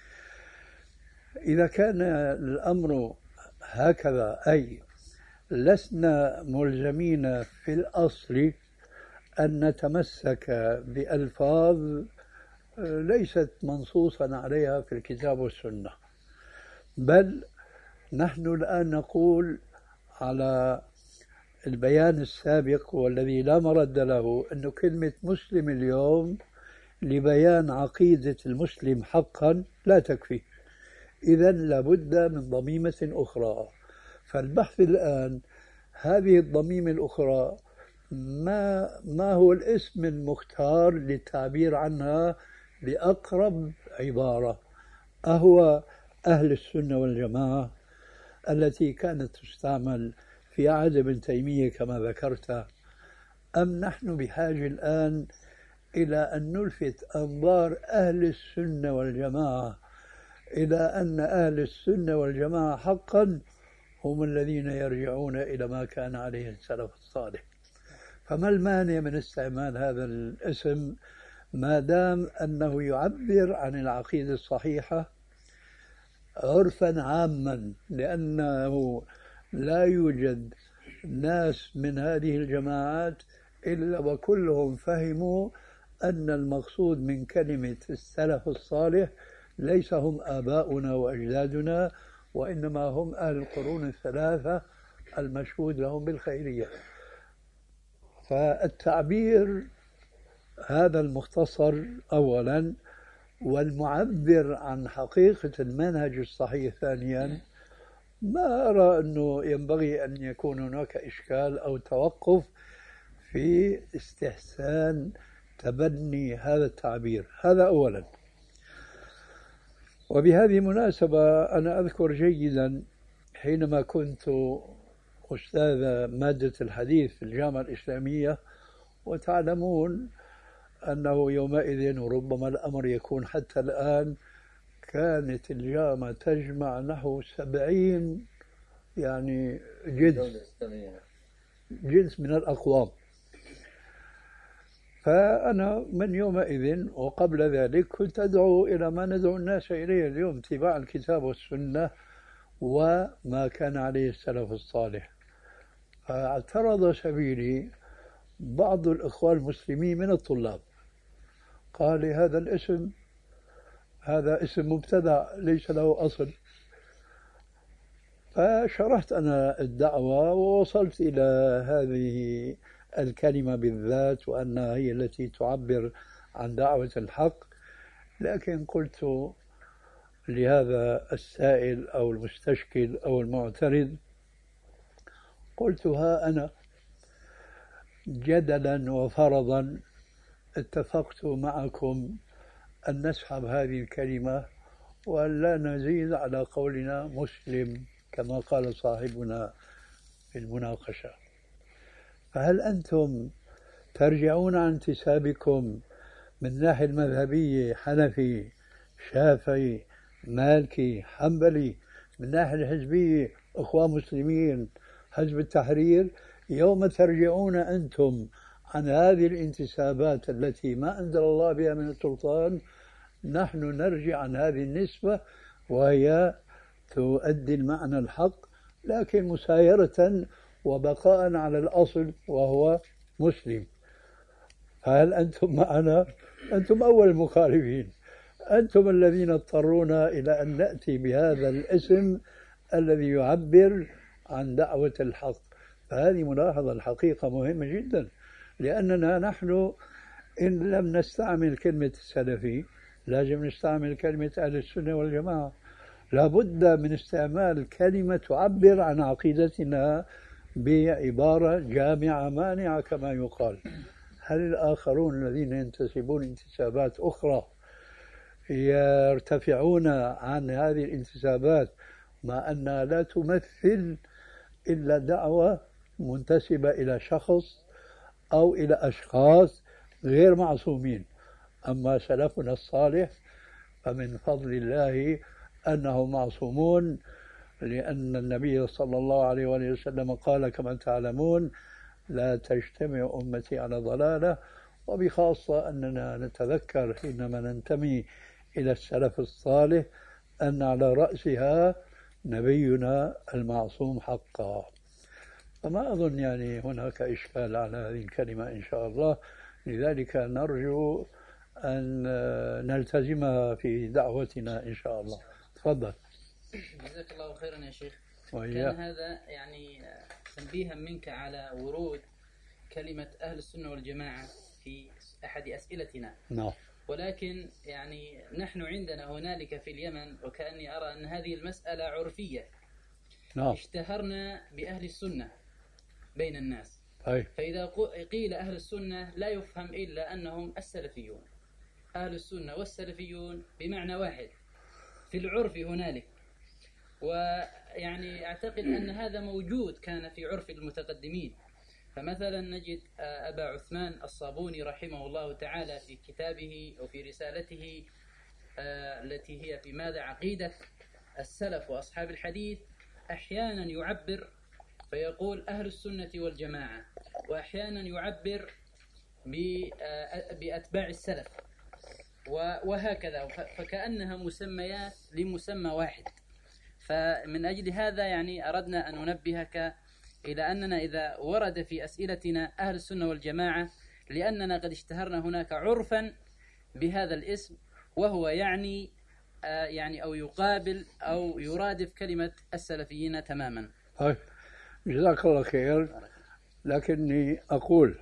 إذا كان الأمر هكذا، أي لسنا ملزمين في الأصل أن نتمسك بألفاظ ليست منصوصا عليها في الكتاب والسنة، بل نحن الآن نقول على البيان السابق والذي لا مرد له أن كلمة مسلم اليوم لبيان عقيدة المسلم حقا لا تكفي، إذن لابد من ضميمة أخرى. فالبحث الآن هذه الضميمة الأخرى ما هو الاسم المختار للتعبير عنها بأقرب عبارة؟ أهو أهل السنة والجماعة التي كانت تستعمل في عهد ابن تيمية كما ذكرت، أم نحن بحاجة الآن إلى أن نلفت أنظار أهل السنة والجماعة إلى أن أهل السنة والجماعة حقا هم الذين يرجعون إلى ما كان عليه السلف الصالح؟ فما المانع من استعمال هذا الاسم ما دام أنه يعبر عن العقيدة الصحيحة عرفا عاما، لأنه لا يوجد ناس من هذه الجماعات إلا وكلهم فهموا أن المقصود من كلمة السلف الصالح ليس هم آباؤنا وأجدادنا، وإنما هم أهل القرون الثلاثة المشهود لهم بالخيرية. فالتعبير هذا المختصر أولا، والمعبر عن حقيقة المنهج الصحيح ثانيا، ما أرى أنه ينبغي أن يكون هناك إشكال أو توقف في استحسان تبني هذا التعبير. هذا أولا. وبهذه المناسبة أنا أذكر جيدا حينما كنت أستاذ مادة الحديث في الجامعة الإسلامية، وتعلمون أنه يومئذ وربما الأمر يكون حتى الآن كانت الجامعة تجمع نحو 70 يعني جنس من الأقوام. فأنا من يومئذ وقبل ذلك كنت أدعو إلى ما ندعو الناس إليه اليوم، اتباع الكتاب والسنة وما كان عليه السلف الصالح. فاعترض سبيلي بعض الإخوان المسلمين من الطلاب، قال لي هذا الاسم هذا اسم مبتدع ليس له أصل. فشرحت أنا الدعوة ووصلت إلى هذه الكلمة بالذات وأنها هي التي تعبر عن دعوة الحق، لكن قلت لهذا السائل أو المستشكل أو المعترض، قلت ها أنا جدلا وفرضا اتفقت معكم أن نسحب هذه الكلمة وأن لا نزيد على قولنا مسلم كما قال صاحبنا في المناقشة، فهل أنتم ترجعون عن انتسابكم من الناحية المذهبية حنفي شافعي مالكي حنبلي، من الناحية الحزبية أخوان مسلمين حزب التحرير، يوم ترجعون أنتم عن هذه الانتسابات التي ما أنزل الله بها من السلطان، نحن نرجع عن هذه النسبة وهي تؤدي المعنى الحق لكن مسايرة وبقاء على الأصل وهو مسلم. فهل أنتم معنا؟ أنتم أول المخالفين، أنتم الذين اضطرونا إلى أن نأتي بهذا الاسم الذي يعبر عن دعوة الحق. فهذه ملاحظة الحقيقة مهمة جدا، لأننا نحن إن لم نستعمل كلمة السلفي لازم نستعمل كلمة أهل السنة والجماعة، لابد من استعمال كلمة تعبر عن عقيدتنا بعبارة جامعة مانعة كما يقال. هل الآخرون الذين ينتسبون انتسابات أخرى يرتفعون عن هذه الانتسابات مع أنها لا تمثل إلا دعوة منتسبة إلى شخص أو إلى أشخاص غير معصومين؟ أما سلفنا الصالح فمن فضل الله أنهم معصومون، لأن النبي صلى الله عليه وسلم قال كما تعلمون لا تجتمع أمتي على ضلالة، وبخاصة أننا نتذكر حينما ننتمي إلى السلف الصالح أن على رأسها نبينا المعصوم حقا. فما أظن يعني هناك إشكال على هذه الكلمة إن شاء الله، لذلك نرجو أن نلتزمها في دعوتنا إن شاء الله. تفضل. جزاك الله خيرا يا شيخ. وإياه. كان هذا يعني تنبيها منك على ورود كلمة أهل السنة والجماعة في أحد أسئلتنا. نعم. ولكن يعني نحن عندنا هنالك في اليمن، وكأني أرى أن هذه المسألة عرفية. نعم. اشتهرنا بأهل السنة بين الناس. أي. فإذا قيل أهل السنة لا يفهم إلا أنهم السلفيون. أهل السنة والسلفيون بمعنى واحد في العرف هنالك، ويعني أعتقد أن هذا موجود كان في عرف المتقدمين. فمثلا نجد أبا عثمان الصابوني رحمه الله تعالى في كتابه أو في رسالته التي هي في ماذا عقيدة السلف وأصحاب الحديث، أحيانا يعبر فيقول أهل السنة والجماعة، وأحيانا يعبر بأتباع السلف، وهكذا، فكأنها مسميات لمسمى واحد. فمن أجل هذا يعني أردنا أن ننبهك إلى أننا إذا ورد في أسئلتنا أهل السنة والجماعة لأننا قد اشتهرنا هناك عرفا بهذا الاسم، وهو يعني أو يقابل أو يرادف كلمة السلفيين تماما. جزاك الله خير. لكني أقول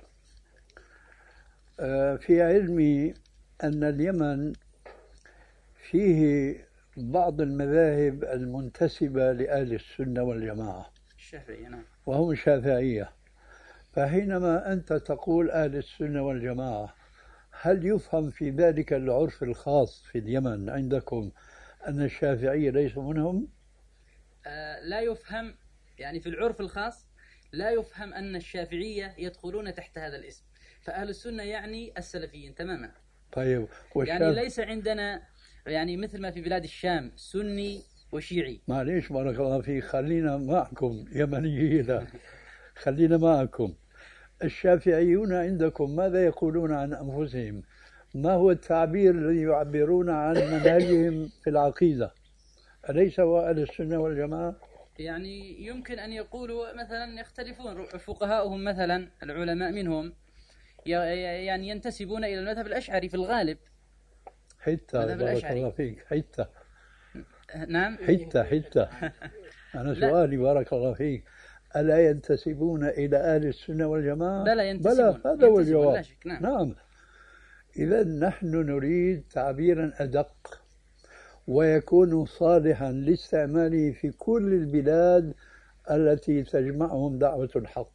في علمي أن اليمن فيه بعض المذاهب المنتسبة لأهل السنة والجماعة، الشافعية، نعم، وهم الشافعية. فحينما أنت تقول أهل السنة والجماعة، هل يفهم في ذلك العرف الخاص في اليمن عندكم أن الشافعية ليس منهم؟ لا يفهم، يعني في العرف الخاص لا يفهم أن الشافعية يدخلون تحت هذا الاسم. فأهل السنة يعني السلفيين تماما. طيب، يعني ليس عندنا يعني مثل ما في بلاد الشام سني وشيعي. معليش بارك الله فيك، خلينا معكم يمنيين، خلينا معكم. الشافعيون عندكم ماذا يقولون عن أنفسهم؟ ما هو التعبير الذي يعبرون عن منهجهم في العقيدة؟ أليس هو أهل السنة والجماعة؟ يعني يمكن أن يقولوا مثلا يختلفون فقهاؤهم مثلا العلماء منهم يعني ينتسبون إلى المذهب الأشعري في الغالب. حتى بارك الله فيك حتى. نعم حتى أنا سؤالي بارك الله فيك، ألا ينتسبون إلى أهل السنة والجماعة؟ بلى ينتسبون. هذا هو الجواب. نعم. إذا نحن نريد تعبيرا أدق ويكون صالحا لاستعماله في كل البلاد التي تجمعهم دعوة الحق.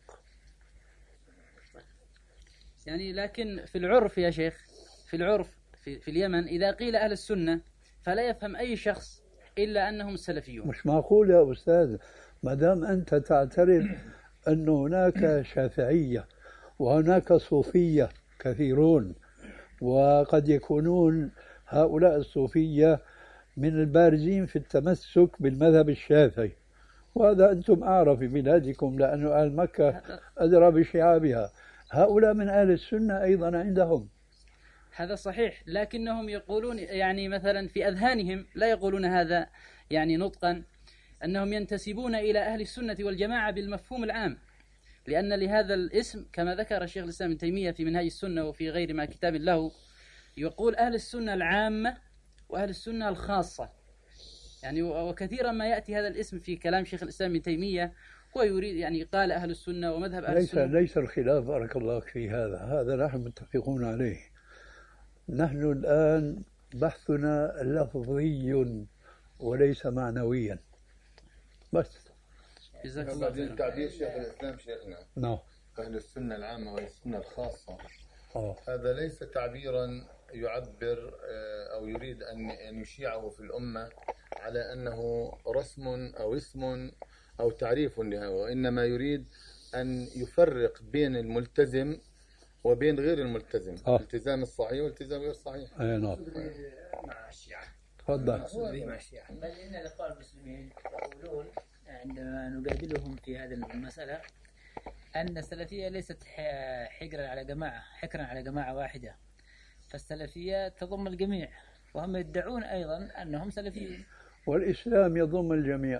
يعني لكن في العرف يا شيخ، في العرف في اليمن إذا قيل أهل السنة فلا يفهم أي شخص إلا أنهم السلفيون. مش معقول يا أستاذ، ما دام أنت تعترف أن هناك شافعية وهناك صوفية كثيرون، وقد يكونون هؤلاء الصوفية من البارزين في التمسك بالمذهب الشافعي، وهذا أنتم أعرف في بلادكم لأن أهل مكة أدرى بشعابها، هؤلاء من أهل السنة أيضا عندهم. هذا صحيح، لكنهم يقولون يعني مثلا في أذهانهم لا يقولون هذا يعني نطقا، أنهم ينتسبون إلى أهل السنة والجماعة بالمفهوم العام، لأن لهذا الاسم كما ذكر الشيخ الإسلام ابن تيمية في منهاج السنة وفي غير ما كتاب له، يقول أهل السنة العامة وأهل السنة الخاصة. يعني وكثيرا ما يأتي هذا الاسم في كلام شيخ الإسلام ابن تيمية، هو يريد يعني قال أهل السنة ومذهب أهل السنة. ليس الخلاف بارك الله في هذا نحن متفقون عليه. نحن الآن بحثنا لفظي وليس معنويا بس. جزاك الله خير. تعبير شيخ الإسلام شيخنا نعم أهل السنة العامة والسنة الخاصة هذا ليس تعبيرا يعبر أو يريد أن يشيعه في الأمة على أنه رسم أو اسم أو تعريف لها، وإنما يريد أن يفرق بين الملتزم وبين غير الملتزم، الالتزام الصحيح والالتزام غير صحيح. أي نعم. مع الشيعة. تفضل. مع الشيعة. بل إن الإخوان المسلمين يقولون عندما نقابلهم في هذه المسألة أن السلفية ليست حكرا على جماعة واحدة، فالسلفية تضم الجميع، وهم يدعون أيضا أنهم سلفيون. والإسلام يضم الجميع،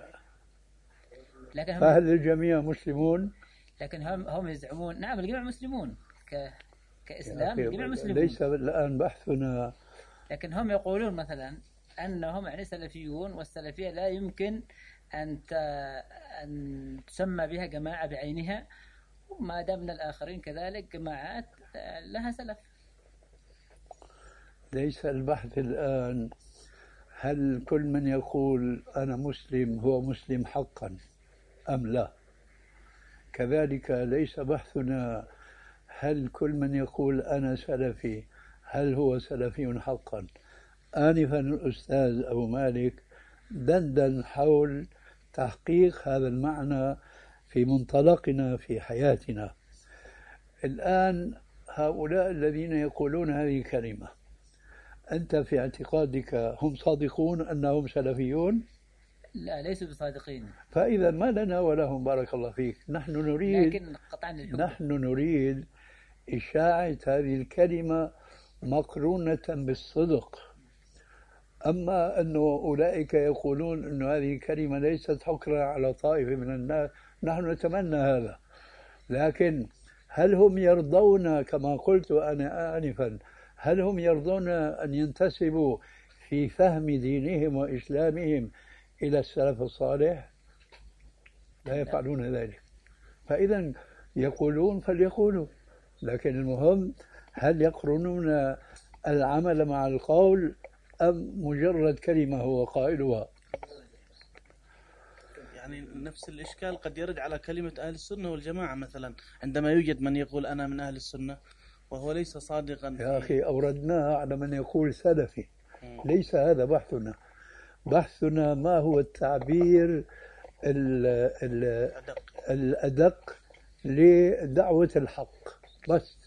لكن فهل الجميع مسلمون؟ لكن هم يزعمون نعم الجميع مسلمون كإسلام الجميع مسلمون. ليس الآن بحثنا، لكن هم يقولون مثلا أنهم يعني سلفيون، والسلفية لا يمكن أن تسمى بها جماعة بعينها، وما دامنا الآخرين كذلك جماعات لها سلف. ليس البحث الآن هل كل من يقول أنا مسلم هو مسلم حقا أم لا، كذلك ليس بحثنا هل كل من يقول أنا سلفي هل هو سلفي حقا. آنفا الأستاذ أبو مالك دندن حول تحقيق هذا المعنى في منطلقنا في حياتنا. الآن هؤلاء الذين يقولون هذه الكلمة، أنت في اعتقادك هم صادقون أنهم سلفيون؟ لا، ليسوا بصادقين. فإذا ما لنا ولهم بارك الله فيك. نحن نريد إشاعة هذه الكلمة مقرونة بالصدق. أما أن أولئك يقولون أن هذه الكلمة ليست حكرا على طائفة من الناس، نحن نتمنى هذا، لكن هل هم يرضون كما قلت أنا آنفا، هل هم يرضون أن ينتسبوا في فهم دينهم وإسلامهم إلى السلف الصالح؟ لا يفعلون ذلك. فإذا يقولون فليقولوا، لكن المهم هل يقرنون العمل مع القول أم مجرد كلمة هو قائلها؟ يعني نفس الإشكال قد يرد على كلمة أهل السنة والجماعة مثلا، عندما يوجد من يقول أنا من أهل السنة وهو ليس صادقا. يا أخي أوردناها على من يقول سلفي، ليس هذا بحثنا. بحثنا ما هو التعبير الأدق لدعوة الحق بس.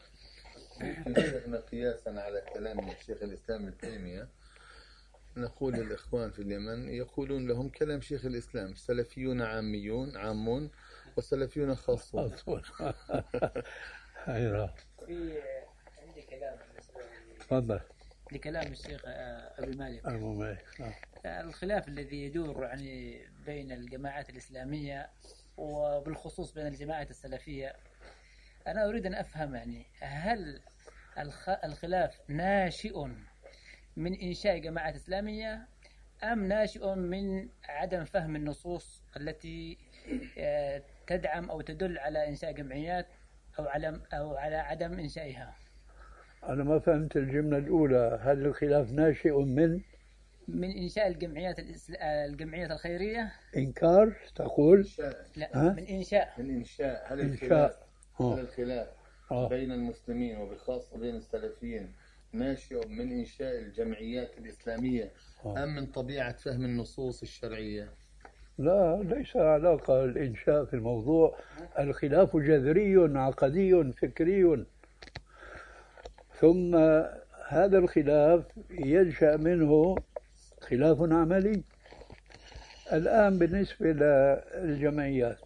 قياسا على كلام الشيخ الإسلام ابن تيمية نقول للإخوان في اليمن يقولون لهم كلام شيخ الإسلام: سلفيون عامون والسلفيون خاصون. في عندي كلام تفضل. لكلام الشيخ أبي مالك. نعم. الخلاف الذي يدور يعني بين الجماعات الإسلامية وبالخصوص بين الجماعة السلفية، أنا أريد أن أفهم يعني هل الخلاف ناشئ من إنشاء جماعات إسلامية أم ناشئ من عدم فهم النصوص التي تدعم أو تدل على إنشاء جمعيات أو على عدم إنشائها؟ أنا ما فهمت الجملة الأولى. هل الخلاف ناشئ من إنشاء الجمعيات الخيرية؟ إنكار تقول؟ لا، من إنشاء. هل الخلاف بين المسلمين وبخاصة بين السلفيين ناشئ من إنشاء الجمعيات الإسلامية أم من طبيعة فهم النصوص الشرعية؟ لا، ليس علاقة الإنشاء في الموضوع. الخلاف جذري عقدي فكري، ثم هذا الخلاف ينشأ منه خلاف عملي. الآن بالنسبة للجمعيات،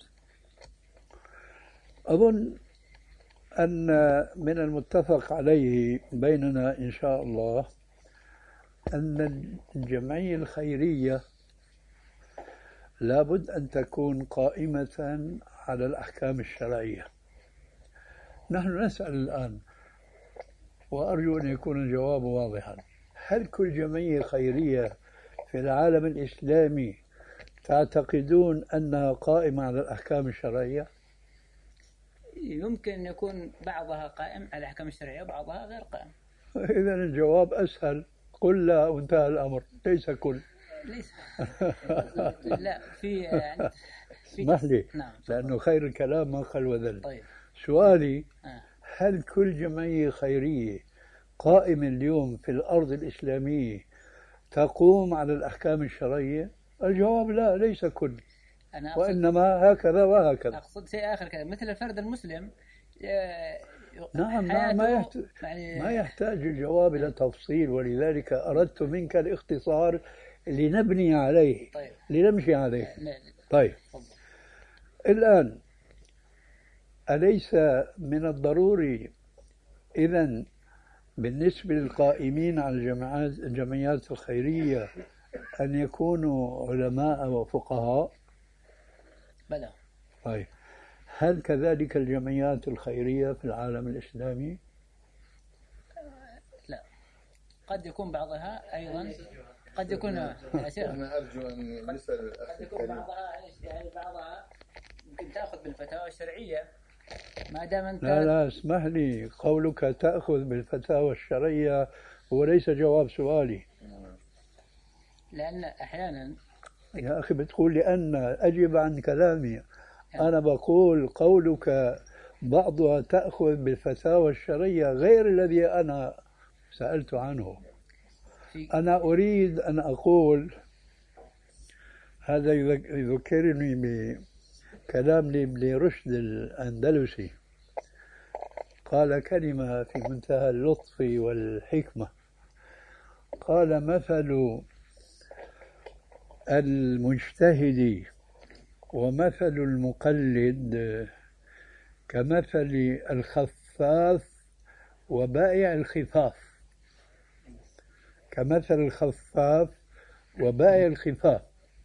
أظن أن من المتفق عليه بيننا إن شاء الله أن الجمعية الخيرية لابد أن تكون قائمة على الأحكام الشرعية. نحن نسأل الآن، وأرجو أن يكون الجواب واضحا: هل كل جمعية خيرية في العالم الإسلامي تعتقدون أنها قائمة على الأحكام الشرعية؟ يمكن أن يكون بعضها قائم على الأحكام الشرعية وبعضها غير قائم. إذن الجواب أسهل، قل لا وانتهى الأمر. ليس كل. ليس. لا، في اسمح لي. نعم. لأنه خير الكلام ما قل وذل. طيب. سؤالي: هل كل جمعية خيرية قائمة اليوم في الأرض الإسلامية تقوم على الأحكام الشرعية؟ الجواب لا، ليس كل، وإنما هكذا وهكذا. أقصد شيء آخر كذا، مثل الفرد المسلم. نعم، ما يحتاج الجواب إلى تفصيل، ولذلك أردت منك الاختصار لنبني عليه. طيب. لنمشي عليه. طيب. الآن أليس من الضروري إذن بالنسبة للقائمين على الجمعيات الخيرية أن يكونوا علماء وفقهاء؟ بلى. طيب، هل كذلك الجمعيات الخيرية في العالم الإسلامي؟ لا، قد يكون بعضها أيضا، قد يكون أنا أرجو أن نسأل قد يكون بعضها ممكن تأخذ بالفتاوى الشرعية ما دام أنت. لا، اسمح لي، قولك تأخذ بالفتاوى الشرعية هو ليس جواب سؤالي. لأن أحيانا يا أخي بتقول لأن أجب عن كلامي. أنا بقول قولك بعضها تأخذ بالفتاوى الشرعية غير الذي أنا سألت عنه. أنا أريد أن أقول، هذا يذكرني بكلام لابن رشد الأندلسي، قال كلمة في منتهى اللطف والحكمة. قال: مثل المجتهد ومثل المقلد كمثل الخفاف وبائع الخفاف. كمثل الخفاف وبائع الخفاف.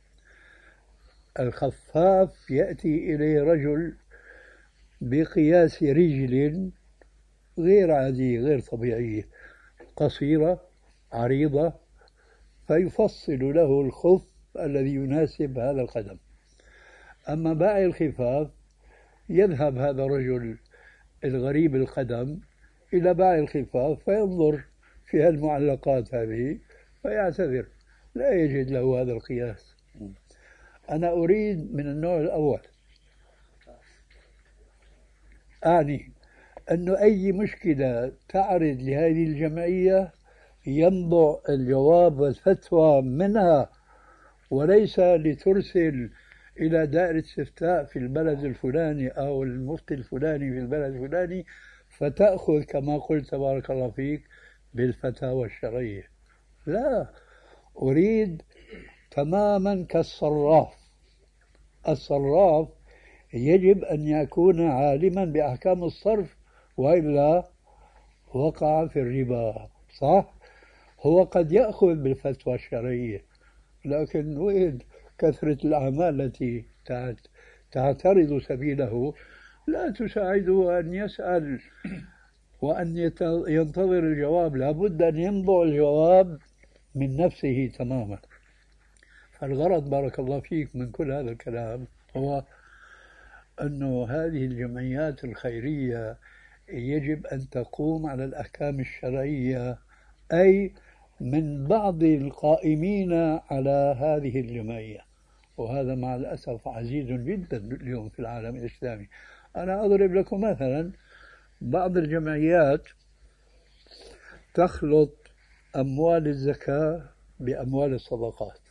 الخفاف يأتي إليه رجل بقياس رجل غير عادية غير طبيعية، قصيرة عريضة، فيفصل له الخف الذي يناسب هذا القدم. أما بائع الخفاف يذهب هذا الرجل الغريب القدم إلى بائع الخفاف فينظر في المعلقات هذه فيعتذر، لا يجد له هذا القياس. أنا أريد من النوع الأول، أعني أنه أي مشكلة تعرض لهذه الجمعية ينبع الجواب والفتوى منها، وليس لترسل إلى دائرة استفتاء في البلد الفلاني أو المفتي الفلاني في البلد الفلاني فتأخذ كما قلت بارك الله فيك بالفتاوى الشرعية. لا، أريد تماما كالصراف. الصراف يجب أن يكون عالما بأحكام الصرف، وإلا وقع في الربا. صح؟ هو قد يأخذ بالفتوى الشرعية، لكن وين كثرة الأعمال التي تعترض سبيله لا تساعده أن يسأل وأن ينتظر الجواب. لابد أن ينبع الجواب من نفسه تماما. فالغرض بارك الله فيك من كل هذا الكلام هو أن هذه الجمعيات الخيرية يجب أن تقوم على الأحكام الشرعية، أي من بعض القائمين على هذه الجمعية، وهذا مع الأسف عزيز جدا اليوم في العالم الإسلامي. أنا أضرب لكم مثلا بعض الجمعيات تخلط أموال الزكاة بأموال الصدقات،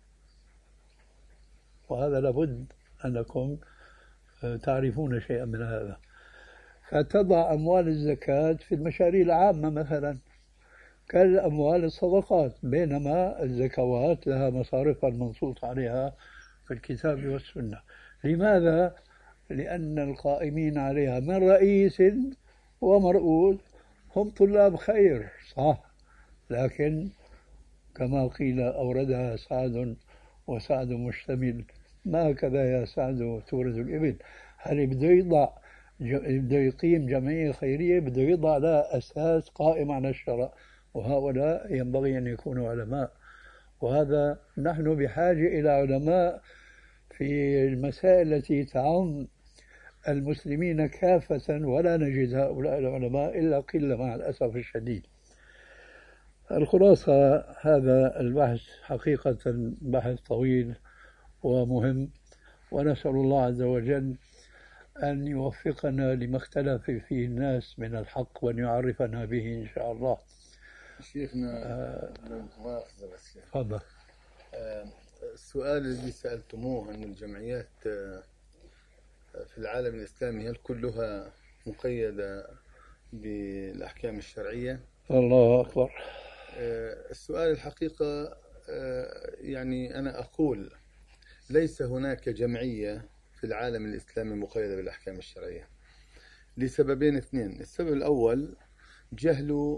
وهذا لابد أنكم تعرفون شيئا من هذا. فتضع أموال الزكاة في المشاريع العامة مثلا كالأموال الصدقات، بينما الزكوات لها مصارفها المنصوص عليها في الكتاب والسنة. لماذا؟ لأن القائمين عليها من رئيس ومرؤوس هم طلاب خير، صح، لكن كما قيل أوردها سعد وسعد مشتمل، ما هكذا يا سعد تورد الإبل. هل بده يقيم جمعية خيرية بده يضع لها أساس قائم على الشرع، وهؤلاء ينبغي أن يكونوا علماء، وهذا نحن بحاجة إلى علماء في المسائل التي تعم المسلمين كافة، ولا نجد هؤلاء العلماء إلا قلة مع الأسف الشديد. الخلاصة هذا البحث حقيقة بحث طويل ومهم، ونسأل الله عز وجل أن يوفقنا لما اختلف فيه الناس من الحق وأن يعرفنا به إن شاء الله. شيخنا مؤاخذة بس تفضل. السؤال الذي سألتموه أن الجمعيات في العالم الإسلامي هل كلها مقيدة بالأحكام الشرعية؟ الله أكبر. السؤال الحقيقة يعني أنا أقول ليس هناك جمعية في العالم الإسلامي مقيدة بالأحكام الشرعية لسببين اثنين. السبب الأول جهل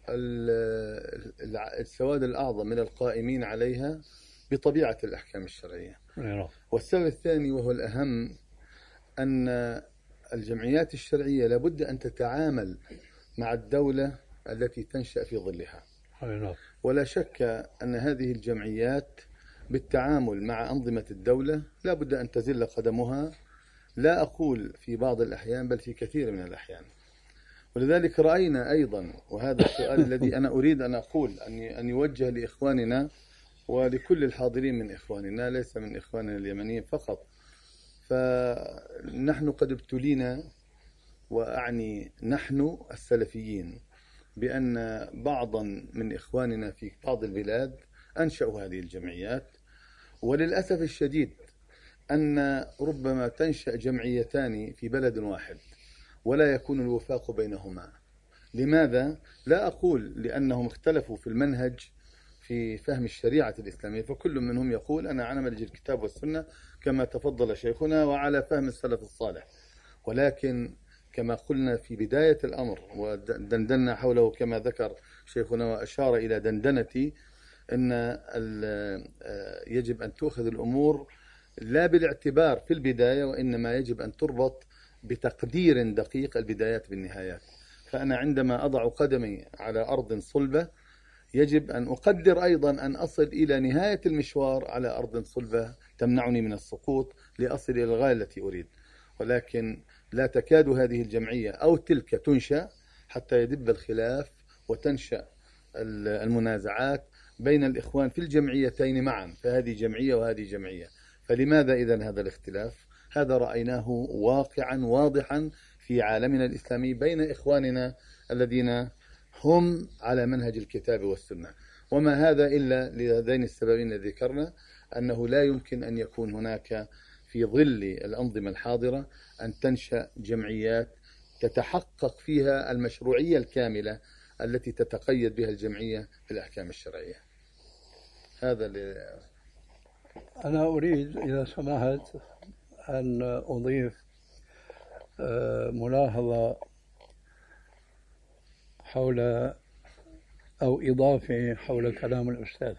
السواد الأعظم من القائمين عليها بطبيعة الأحكام الشرعية. والسبب الثاني وهو الأهم أن الجمعيات الشرعية لابد أن تتعامل مع الدولة التي تنشأ في ظلها، ولا شك أن هذه الجمعيات بالتعامل مع أنظمة الدولة لابد أن تزل قدمها، لا أقول في بعض الأحيان بل في كثير من الأحيان. ولذلك رأينا أيضا، وهذا السؤال الذي أنا أريد أن أقول أن يوجه لإخواننا ولكل الحاضرين من إخواننا، ليس من إخواننا اليمنيين فقط، فنحن قد ابتلينا، وأعني نحن السلفيين، بأن بعضا من إخواننا في بعض البلاد أنشأوا هذه الجمعيات، وللأسف الشديد أن ربما تنشأ جمعيتان في بلد واحد ولا يكون الوفاق بينهما. لماذا؟ لا أقول لأنهم اختلفوا في المنهج في فهم الشريعة الإسلامية، فكل منهم يقول أنا على منهج الكتاب والسنة كما تفضل شيخنا وعلى فهم السلف الصالح، ولكن كما قلنا في بداية الأمر ودندنا حوله كما ذكر شيخنا وأشار إلى دندنتي، أن يجب أن تأخذ الأمور لا بالاعتبار في البداية، وإنما يجب أن تربط بتقدير دقيق البدايات بالنهايات. فأنا عندما أضع قدمي على أرض صلبة يجب أن أقدر أيضا أن أصل إلى نهاية المشوار على أرض صلبة تمنعني من السقوط لأصل إلى الغاية التي أريد. ولكن لا تكاد هذه الجمعية أو تلك تنشأ حتى يدب الخلاف وتنشأ المنازعات بين الإخوان في الجمعيتين معا، فهذه جمعية وهذه جمعية. فلماذا إذن هذا الاختلاف؟ هذا رأيناه واقعا واضحا في عالمنا الإسلامي بين إخواننا الذين هم على منهج الكتاب والسنة. وما هذا إلا لهذين السببين الذي ذكرنا، أنه لا يمكن أن يكون هناك في ظل الأنظمة الحاضرة أن تنشأ جمعيات تتحقق فيها المشروعية الكاملة التي تتقيد بها الجمعية بالأحكام الشرعية. هذا أنا أريد إذا سمحت أن أضيف ملاحظة حول أو إضافة حول كلام الأستاذ.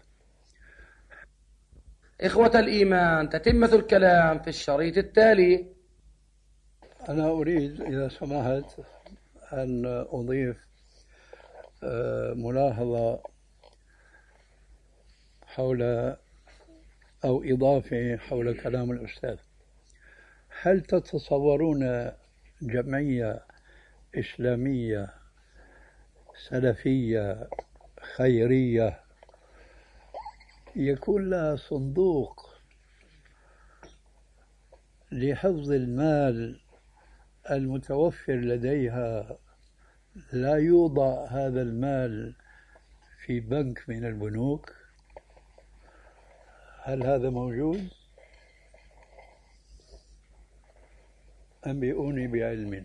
إخوة الإيمان، تتمة الكلام في الشريط التالي. أنا أريد إذا سمحت أن أضيف ملاحظة حول أو إضافة حول كلام الأستاذ. هل تتصورون جمعية إسلامية سلفية خيرية يكون لها صندوق لحفظ المال المتوفر لديها، لا يوضع هذا المال في بنك من البنوك؟ هل هذا موجود؟ أنبئوني بعلم.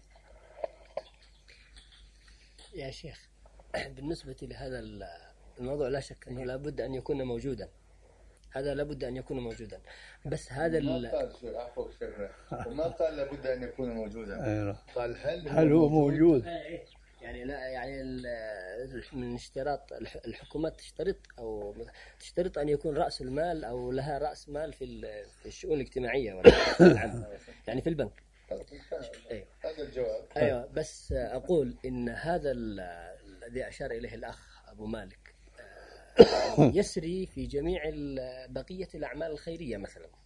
يا شيخ، بالنسبة لهذا الموضوع لا شك أنه لابد أن يكون موجودا، هذا لابد أن يكون موجودا. بس هذا ما قال وما قال لابد أن يكون موجودا. قال هل هو موجود؟ يعني لا، يعني من اشتراط الحكومات تشترط أن يكون رأس المال أو لها رأس مال في الشؤون الاجتماعية ولا يعني في البنك. أيوة. هذا الجواب. أيوة، بس أقول إن هذا الذي أشار إليه الأخ أبو مالك يسري في جميع بقية الأعمال الخيرية مثلا.